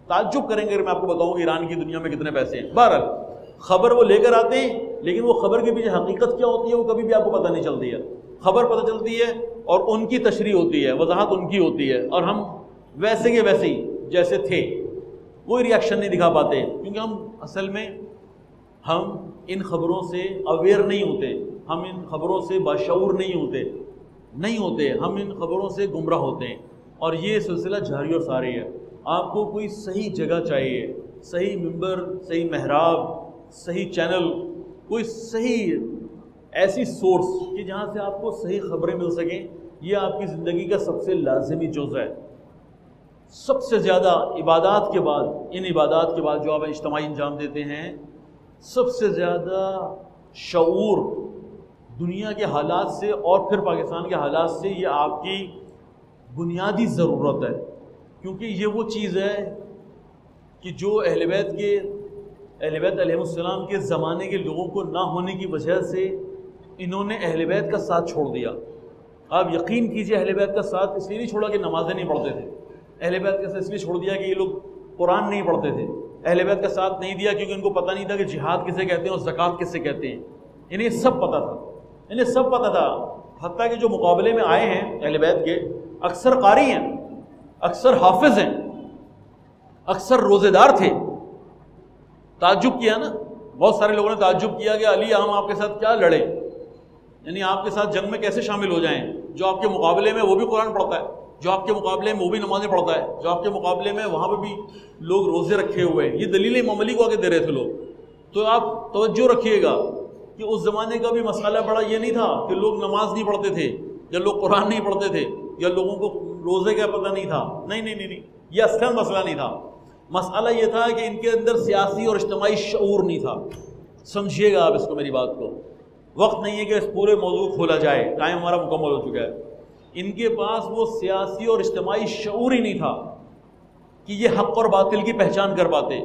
تعجب کریں گے اگر میں آپ کو بتاؤں کہ ایران کی دنیا میں کتنے پیسے ہیں. بہرحال خبر وہ لے کر آتے ہیں، لیکن وہ خبر کے پیچھے حقیقت کیا ہوتی ہے وہ کبھی بھی آپ کو پتہ نہیں چلتی ہے. خبر پتہ چلتی ہے اور ان کی تشریح ہوتی ہے، وضاحت ان کی ہوتی ہے، اور ہم ویسے کے ویسے ہی جیسے تھے کوئی ریاکشن نہیں دکھا پاتے، کیونکہ ہم اصل میں ہم ان خبروں سے اویئر نہیں ہوتے، ہم ان خبروں سے باشعور نہیں ہوتے نہیں ہوتے ہم ان خبروں سے گمراہ ہوتے ہیں. اور یہ سلسلہ جاری اور ساری ہے. آپ کو کوئی صحیح جگہ چاہیے، صحیح ممبر، صحیح محراب، صحیح چینل، کوئی صحیح ایسی سورس کہ جہاں سے آپ کو صحیح خبریں مل سکیں. یہ آپ کی زندگی کا سب سے لازمی جزء ہے. سب سے زیادہ عبادات کے بعد، ان عبادات کے بعد جو آپ اجتماعی انجام دیتے ہیں، سب سے زیادہ شعور دنیا کے حالات سے اور پھر پاکستان کے حالات سے یہ آپ کی بنیادی ضرورت ہے. کیونکہ یہ وہ چیز ہے کہ جو اہل بیت کے اہل بیت علیہ السلام کے زمانے کے لوگوں کو نہ ہونے کی وجہ سے انہوں نے اہل بیت کا ساتھ چھوڑ دیا. آپ یقین کیجئے اہل بیت کا ساتھ اس لیے نہیں چھوڑا کہ نمازیں نہیں پڑھتے تھے، اہل بیت کا ساتھ اس لیے چھوڑ دیا کہ یہ لوگ قرآن نہیں پڑھتے تھے. اہل بیت کا ساتھ نہیں دیا کیونکہ ان کو پتہ نہیں تھا کہ جہاد کسے کہتے ہیں اور زکوٰۃ کسے کہتے ہیں. انہیں سب پتہ تھا انہیں سب پتہ تھا حتیٰ کہ جو مقابلے میں آئے ہیں اہل بیت کے اکثر قاری ہیں، اکثر حافظ ہیں، اکثر روزے دار تھے. تعجب کیا نا، بہت سارے لوگوں نے تعجب کیا کہ علی ہم آپ کے ساتھ کیا لڑیں، یعنی آپ کے ساتھ جنگ میں کیسے شامل ہو جائیں. جو آپ کے مقابلے میں وہ بھی قرآن پڑھتا ہے، جو آپ کے مقابلے میں وہ بھی نمازیں پڑھتا ہے، جو آپ کے مقابلے میں وہاں پہ بھی لوگ روزے رکھے ہوئے ہیں. یہ دلیل امام علی کو آگے دے رہے تھے لوگ. تو آپ توجہ رکھیے گا کہ اس زمانے کا بھی مسئلہ بڑا یہ نہیں تھا کہ لوگ نماز نہیں پڑھتے تھے یا لوگ قرآن نہیں پڑھتے تھے یا لوگوں کو روزے کا پتہ نہیں تھا. نہیں نہیں نہیں نہیں یہ اصل مسئلہ نہیں تھا. مسئلہ یہ تھا کہ ان کے اندر سیاسی اور اجتماعی شعور نہیں تھا. سمجھیے گا آپ اس کو، میری بات کو. وقت نہیں ہے کہ اس پورے موضوع کھولا جائے، ٹائم ہمارا مکمل ہو چکا ہے. ان کے پاس وہ سیاسی اور اجتماعی شعور ہی نہیں تھا کہ یہ حق اور باطل کی پہچان کر پاتے.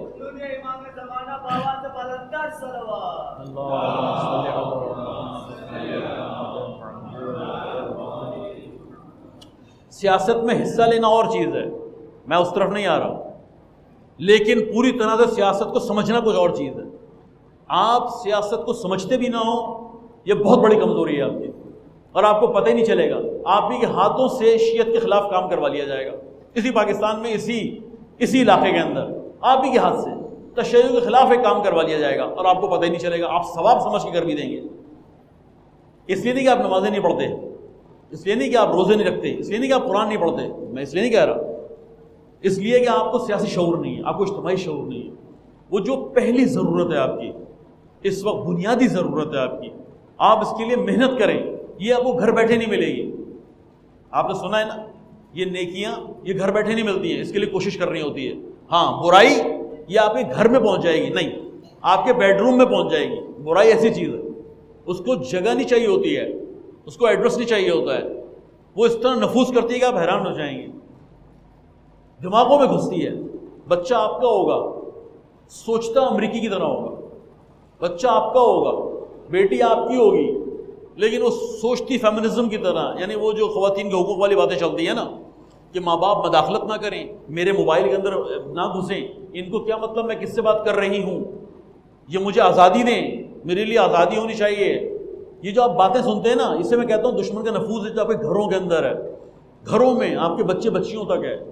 سیاست میں حصہ لینا اور چیز ہے، میں اس طرف نہیں آ رہا، لیکن پوری طرح سے سیاست کو سمجھنا کچھ اور چیز ہے. آپ سیاست کو سمجھتے بھی نہ ہوں، یہ بہت بڑی کمزوری ہے آپ کی، اور آپ کو پتہ ہی نہیں چلے گا. آپ ہی کے ہاتھوں سے شیعت کے خلاف کام کروا لیا جائے گا اسی پاکستان میں، اسی اسی علاقے کے اندر آپ ہی کے ہاتھ سے تشیع کے خلاف ایک کام کروا لیا جائے گا اور آپ کو پتہ ہی نہیں چلے گا. آپ ثواب سمجھ کے کر بھی دیں گے. اس لیے نہیں کہ آپ نمازیں نہیں پڑھتے، اس لیے نہیں کہ آپ روزے نہیں رکھتے، اس لیے نہیں کہ آپ قرآن نہیں پڑھتے، میں اس لیے نہیں کہہ رہا، اس لیے کہ آپ کو سیاسی شعور نہیں ہے، آپ کو اجتماعی شعور نہیں ہے. وہ جو پہلی ضرورت ہے آپ کی اس وقت، بنیادی ضرورت ہے آپ کی، آپ اس کے لیے محنت کریں. یہ آپ کو گھر بیٹھے نہیں ملے گی. آپ نے سنا ہے نا، یہ نیکیاں یہ گھر بیٹھے نہیں ملتی ہیں، اس کے لیے کوشش کرنی ہوتی ہے. ہاں برائی یہ آپ کے گھر میں پہنچ جائے گی، نہیں آپ کے بیڈ روم میں پہنچ جائے گی. برائی ایسی چیز ہے، اس کو جگہ نہیں چاہیے ہوتی ہے، اس کو ایڈریس نہیں چاہیے ہوتا ہے. وہ اس طرح نفوذ کرتی ہے کہ آپ حیران ہو جائیں گے. دماغوں میں گھستی ہے. بچہ آپ کا ہوگا، سوچتا امریکی کی طرح ہوگا. بچہ آپ کا ہوگا، بیٹی آپ کی ہوگی، لیکن وہ سوچتی فیمنزم کی طرح. یعنی وہ جو خواتین کے حقوق والی باتیں چلتی ہیں نا کہ ماں باپ مداخلت نہ کریں، میرے موبائل کے اندر نہ گھسیں، ان کو کیا مطلب میں کس سے بات کر رہی ہوں، یہ مجھے آزادی دیں، میرے لیے آزادی ہونی چاہیے. یہ جو آپ باتیں سنتے ہیں نا، اس سے میں کہتا ہوں دشمن کا نفوذ ہے جو آپ کے گھروں کے اندر ہے، گھروں میں آپ کے بچے بچیوں تک ہے.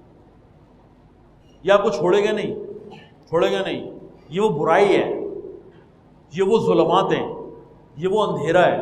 یہ آپ کو چھوڑے گا نہیں، چھوڑے گا نہیں. یہ وہ برائی ہے، یہ وہ ظلمات ہیں، یہ وہ اندھیرا ہے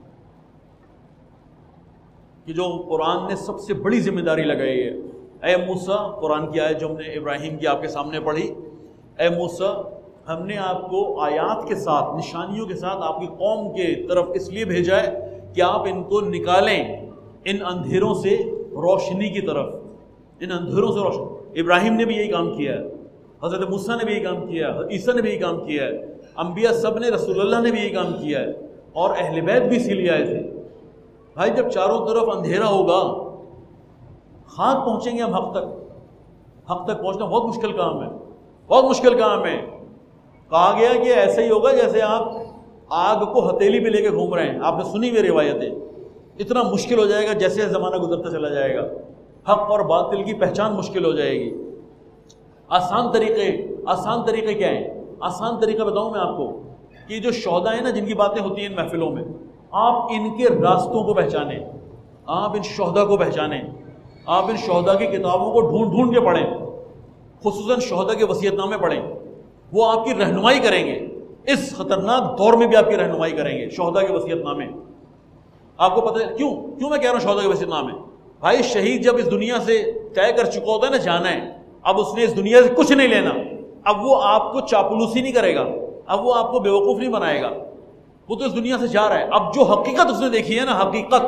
کہ جو قرآن نے سب سے بڑی ذمہ داری لگائی ہے. اے موسیٰ، قرآن کی آیت جو ہم نے ابراہیم کی آپ کے سامنے پڑھی، اے موسیٰ ہم نے آپ کو آیات کے ساتھ، نشانیوں کے ساتھ آپ کی قوم کے طرف اس لیے بھیجا ہے کہ آپ ان کو نکالیں ان اندھیروں سے روشنی کی طرف. ان اندھیروں سے روشنی. ابراہیم نے بھی یہی کام کیا ہے، حضرت موسیٰ نے بھی یہی کام کیا ہے، عیسیٰ نے بھی یہی کام کیا ہے، انبیاء سب نے، رسول اللہ نے بھی یہی کام کیا ہے، اور اہل بیت بھی اسی لیے آئے تھے. بھائی جب چاروں طرف اندھیرا ہوگا، خاک پہنچیں گے ہم حق تک. حق تک پہنچنا بہت مشکل کام ہے، بہت مشکل کام ہے. کہا گیا کہ ایسا ہی ہوگا جیسے آپ آگ کو ہتھیلی پہ لے کے گھوم رہے ہیں. آپ نے سنی ہوئی روایتیں. اتنا مشکل ہو جائے گا جیسے زمانہ گزرتا چلا جائے گا، حق اور باطل کی پہچان مشکل ہو جائے گی. آسان طریقے آسان طریقے کیا ہیں؟ آسان طریقہ بتاؤں میں آپ کو کہ جو شہداء ہیں نا جن کی باتیں ہوتی ہیں ان محفلوں میں، آپ ان کے راستوں کو پہچانیں، آپ ان شہداء کو پہچانیں، آپ ان شہداء کی کتابوں کو ڈھونڈ ڈھونڈ کے پڑھیں، خصوصاً شہداء کے وصیت نامے پڑھیں، وہ آپ کی رہنمائی کریں گے، اس خطرناک دور میں بھی آپ کی رہنمائی کریں گے شہداء کے وصیت نامے۔ آپ کو پتہ ہے کیوں کیوں میں کہہ رہا ہوں شہداء کے وصیت نامے؟ بھائی شہید جب اس دنیا سے طے کر چکا ہوتا ہے نا جانا ہے، اب اس نے اس دنیا سے کچھ نہیں لینا، اب وہ آپ کو چاپلوسی نہیں کرے گا، اب وہ آپ کو بیوقوف نہیں بنائے گا، وہ تو اس دنیا سے جا رہا ہے۔ اب جو حقیقت اس نے دیکھی ہے نا، حقیقت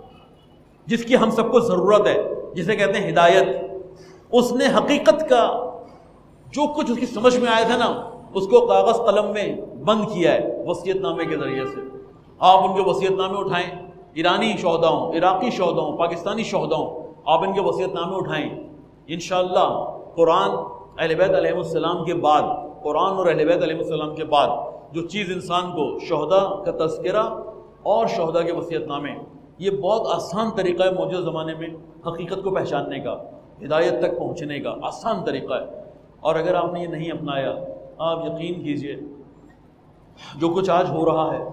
جس کی ہم سب کو ضرورت ہے، جسے کہتے ہیں ہدایت، اس نے حقیقت کا جو کچھ اس کی سمجھ میں آیا تھا نا اس کو کاغذ قلم میں بند کیا ہے وصیت نامے کے ذریعے سے۔ آپ ان کے وصیت نامے اٹھائیں، ایرانی شہداء ہوں، عراقی شہداء ہوں، پاکستانی شہداء ہوں، آپ ان کے وصیت نامے اٹھائیں، انشاءاللہ قرآن اہل بیت علیہ السلام کے بعد، قرآن اور اہل بیت علیہ السلام کے بعد جو چیز انسان کو شہداء کا تذکرہ اور شہداء کے وصیت نامے، یہ بہت آسان طریقہ ہے موجودہ زمانے میں حقیقت کو پہچاننے کا، ہدایت تک پہنچنے کا آسان طریقہ ہے۔ اور اگر آپ نے یہ نہیں اپنایا، آپ یقین کیجئے جو کچھ آج ہو رہا ہے،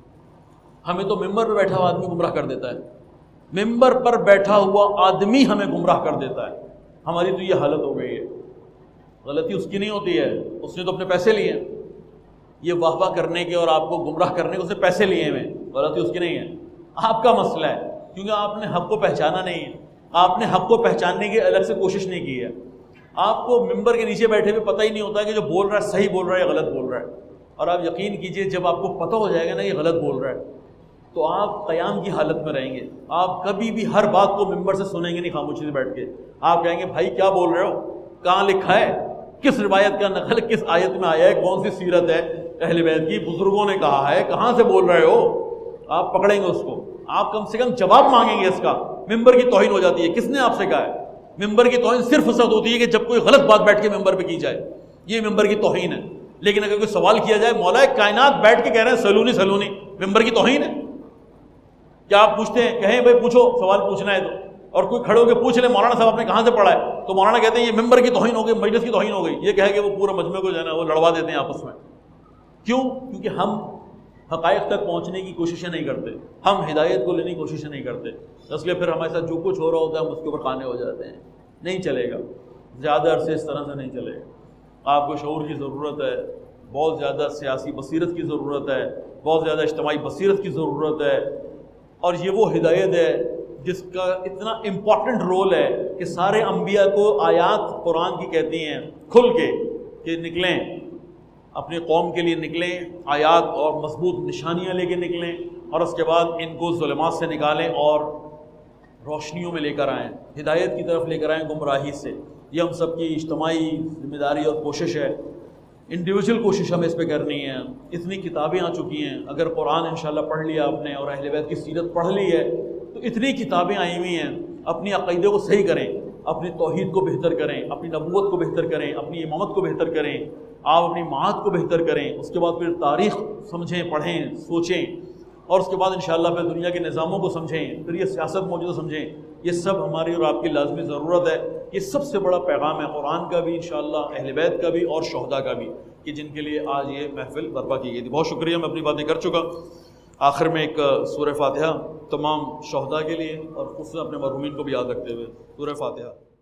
ہمیں تو ممبر پہ بیٹھا ہوا آدمی گمراہ کر دیتا ہے، ممبر پر بیٹھا ہوا آدمی ہمیں گمراہ کر دیتا ہے۔ ہماری تو یہ حالت ہو گئی ہے۔ غلطی اس کی نہیں ہوتی ہے، اس نے تو اپنے پیسے لیے ہیں، یہ واہ واہ کرنے کے اور آپ کو گمراہ کرنے کے اس نے پیسے لیے ہیں، غلطی اس کی نہیں ہے، آپ کا مسئلہ ہے، کیونکہ آپ نے حق کو پہچانا نہیں ہے، آپ نے حق کو پہچاننے کی الگ سے کوشش نہیں کی ہے۔ آپ کو ممبر کے نیچے بیٹھے ہوئے پتہ ہی نہیں ہوتا کہ جو بول رہا ہے صحیح بول رہا ہے یا غلط بول رہا ہے، اور آپ یقین کیجئے جب آپ کو پتہ ہو جائے گا نا یہ غلط بول رہا ہے تو آپ قیام کی حالت میں رہیں گے، آپ کبھی بھی ہر بات کو ممبر سے سنیں گے نہیں خاموشی سے بیٹھ کے، آپ کہیں گے بھائی کیا بول رہے ہو، کہاں لکھا ہے، کس روایت کا نقل کس آیت میں آیا ہے، کون سی سیرت ہے اہل بیت کی، بزرگوں نے کہا ہے، کہاں سے بول رہے ہو، آپ پکڑیں گے اس کو، آپ کم سے کم جواب مانگیں گے اس کا۔ ممبر کی توہین ہو جاتی ہے، کس نے آپ سے کہا ہے؟ ممبر کی توہین صرف اس وقت ہوتی ہے کہ جب کوئی غلط بات بیٹھ کے ممبر پہ کی جائے، یہ ممبر کی توہین ہے۔ لیکن اگر کوئی سوال کیا جائے، مولا کائنات بیٹھ کے کہہ رہے ہیں سلونی سلونی، ممبر کی توہین ہے؟ کیا آپ پوچھتے ہیں کہیں بھائی پوچھو، سوال پوچھنا ہے تو، اور کوئی کھڑے ہو کے پوچھ لے مولانا صاحب آپ نے کہاں سے پڑھا ہے، تو مولانا کہتے ہیں یہ ممبر کی توہین ہو گئی، مجلس کی توہین ہو گئی، یہ کہہ کے وہ پورا مجمع کو جو ہے نا وہ لڑوا دیتے ہیں آپس میں۔ کیوں؟ کیونکہ ہم حقائق تک پہنچنے کی کوششیں نہیں کرتے، ہم ہدایت کو لینے کی کوششیں نہیں کرتے، اس لیے پھر ہمارے ساتھ جو کچھ ہو رہا ہوتا ہے ہم اس کے اوپر قانے ہو جاتے ہیں۔ نہیں چلے گا، زیادہ عرصے اس طرح سے نہیں چلے گا۔ آپ کو شعور کی ضرورت ہے، بہت زیادہ سیاسی بصیرت کی ضرورت ہے، بہت زیادہ اجتماعی بصیرت کی ضرورت ہے، اور یہ وہ ہدایت ہے جس کا اتنا امپورٹنٹ رول ہے کہ سارے انبیاء کو آیات قرآن کی کہتی ہیں کھل کے کہ نکلیں، اپنی قوم کے لیے نکلیں، آیات اور مضبوط نشانیاں لے کے نکلیں، اور اس کے بعد ان کو ظلمات سے نکالیں اور روشنیوں میں لے کر آئیں، ہدایت کی طرف لے کر آئیں گمراہی سے۔ یہ ہم سب کی اجتماعی ذمہ داری اور کوشش ہے، انڈیویجول کوشش ہمیں اس پہ کرنی ہے۔ اتنی کتابیں آ چکی ہیں، اگر قرآن انشاءاللہ پڑھ لیا آپ نے اور اہل بیت کی سیرت پڑھ لی ہے تو اتنی کتابیں آئی ہوئی ہیں، اپنی عقیدے کو صحیح کریں، اپنی توحید کو بہتر کریں، اپنی نبوت کو بہتر کریں، اپنی امامت کو بہتر کریں، آپ اپنی معاد کو بہتر کریں، اس کے بعد پھر تاریخ سمجھیں، پڑھیں، سوچیں، اور اس کے بعد انشاءاللہ پھر دنیا کے نظاموں کو سمجھیں، پھر یہ سیاست موجودہ سمجھیں۔ یہ سب ہماری اور آپ کی لازمی ضرورت ہے۔ یہ سب سے بڑا پیغام ہے قرآن کا بھی، انشاءاللہ اہل بیت کا بھی اور شہداء کا بھی، کہ جن کے لیے آج یہ محفل برپا کی گئی تھی۔ بہت شکریہ، میں اپنی باتیں کر چکا۔ آخر میں ایک سورہ فاتحہ تمام شہداء کے لیے اور خصوصاً اپنے مرحومین کو بھی یاد رکھتے ہوئے، سورہ فاتحہ۔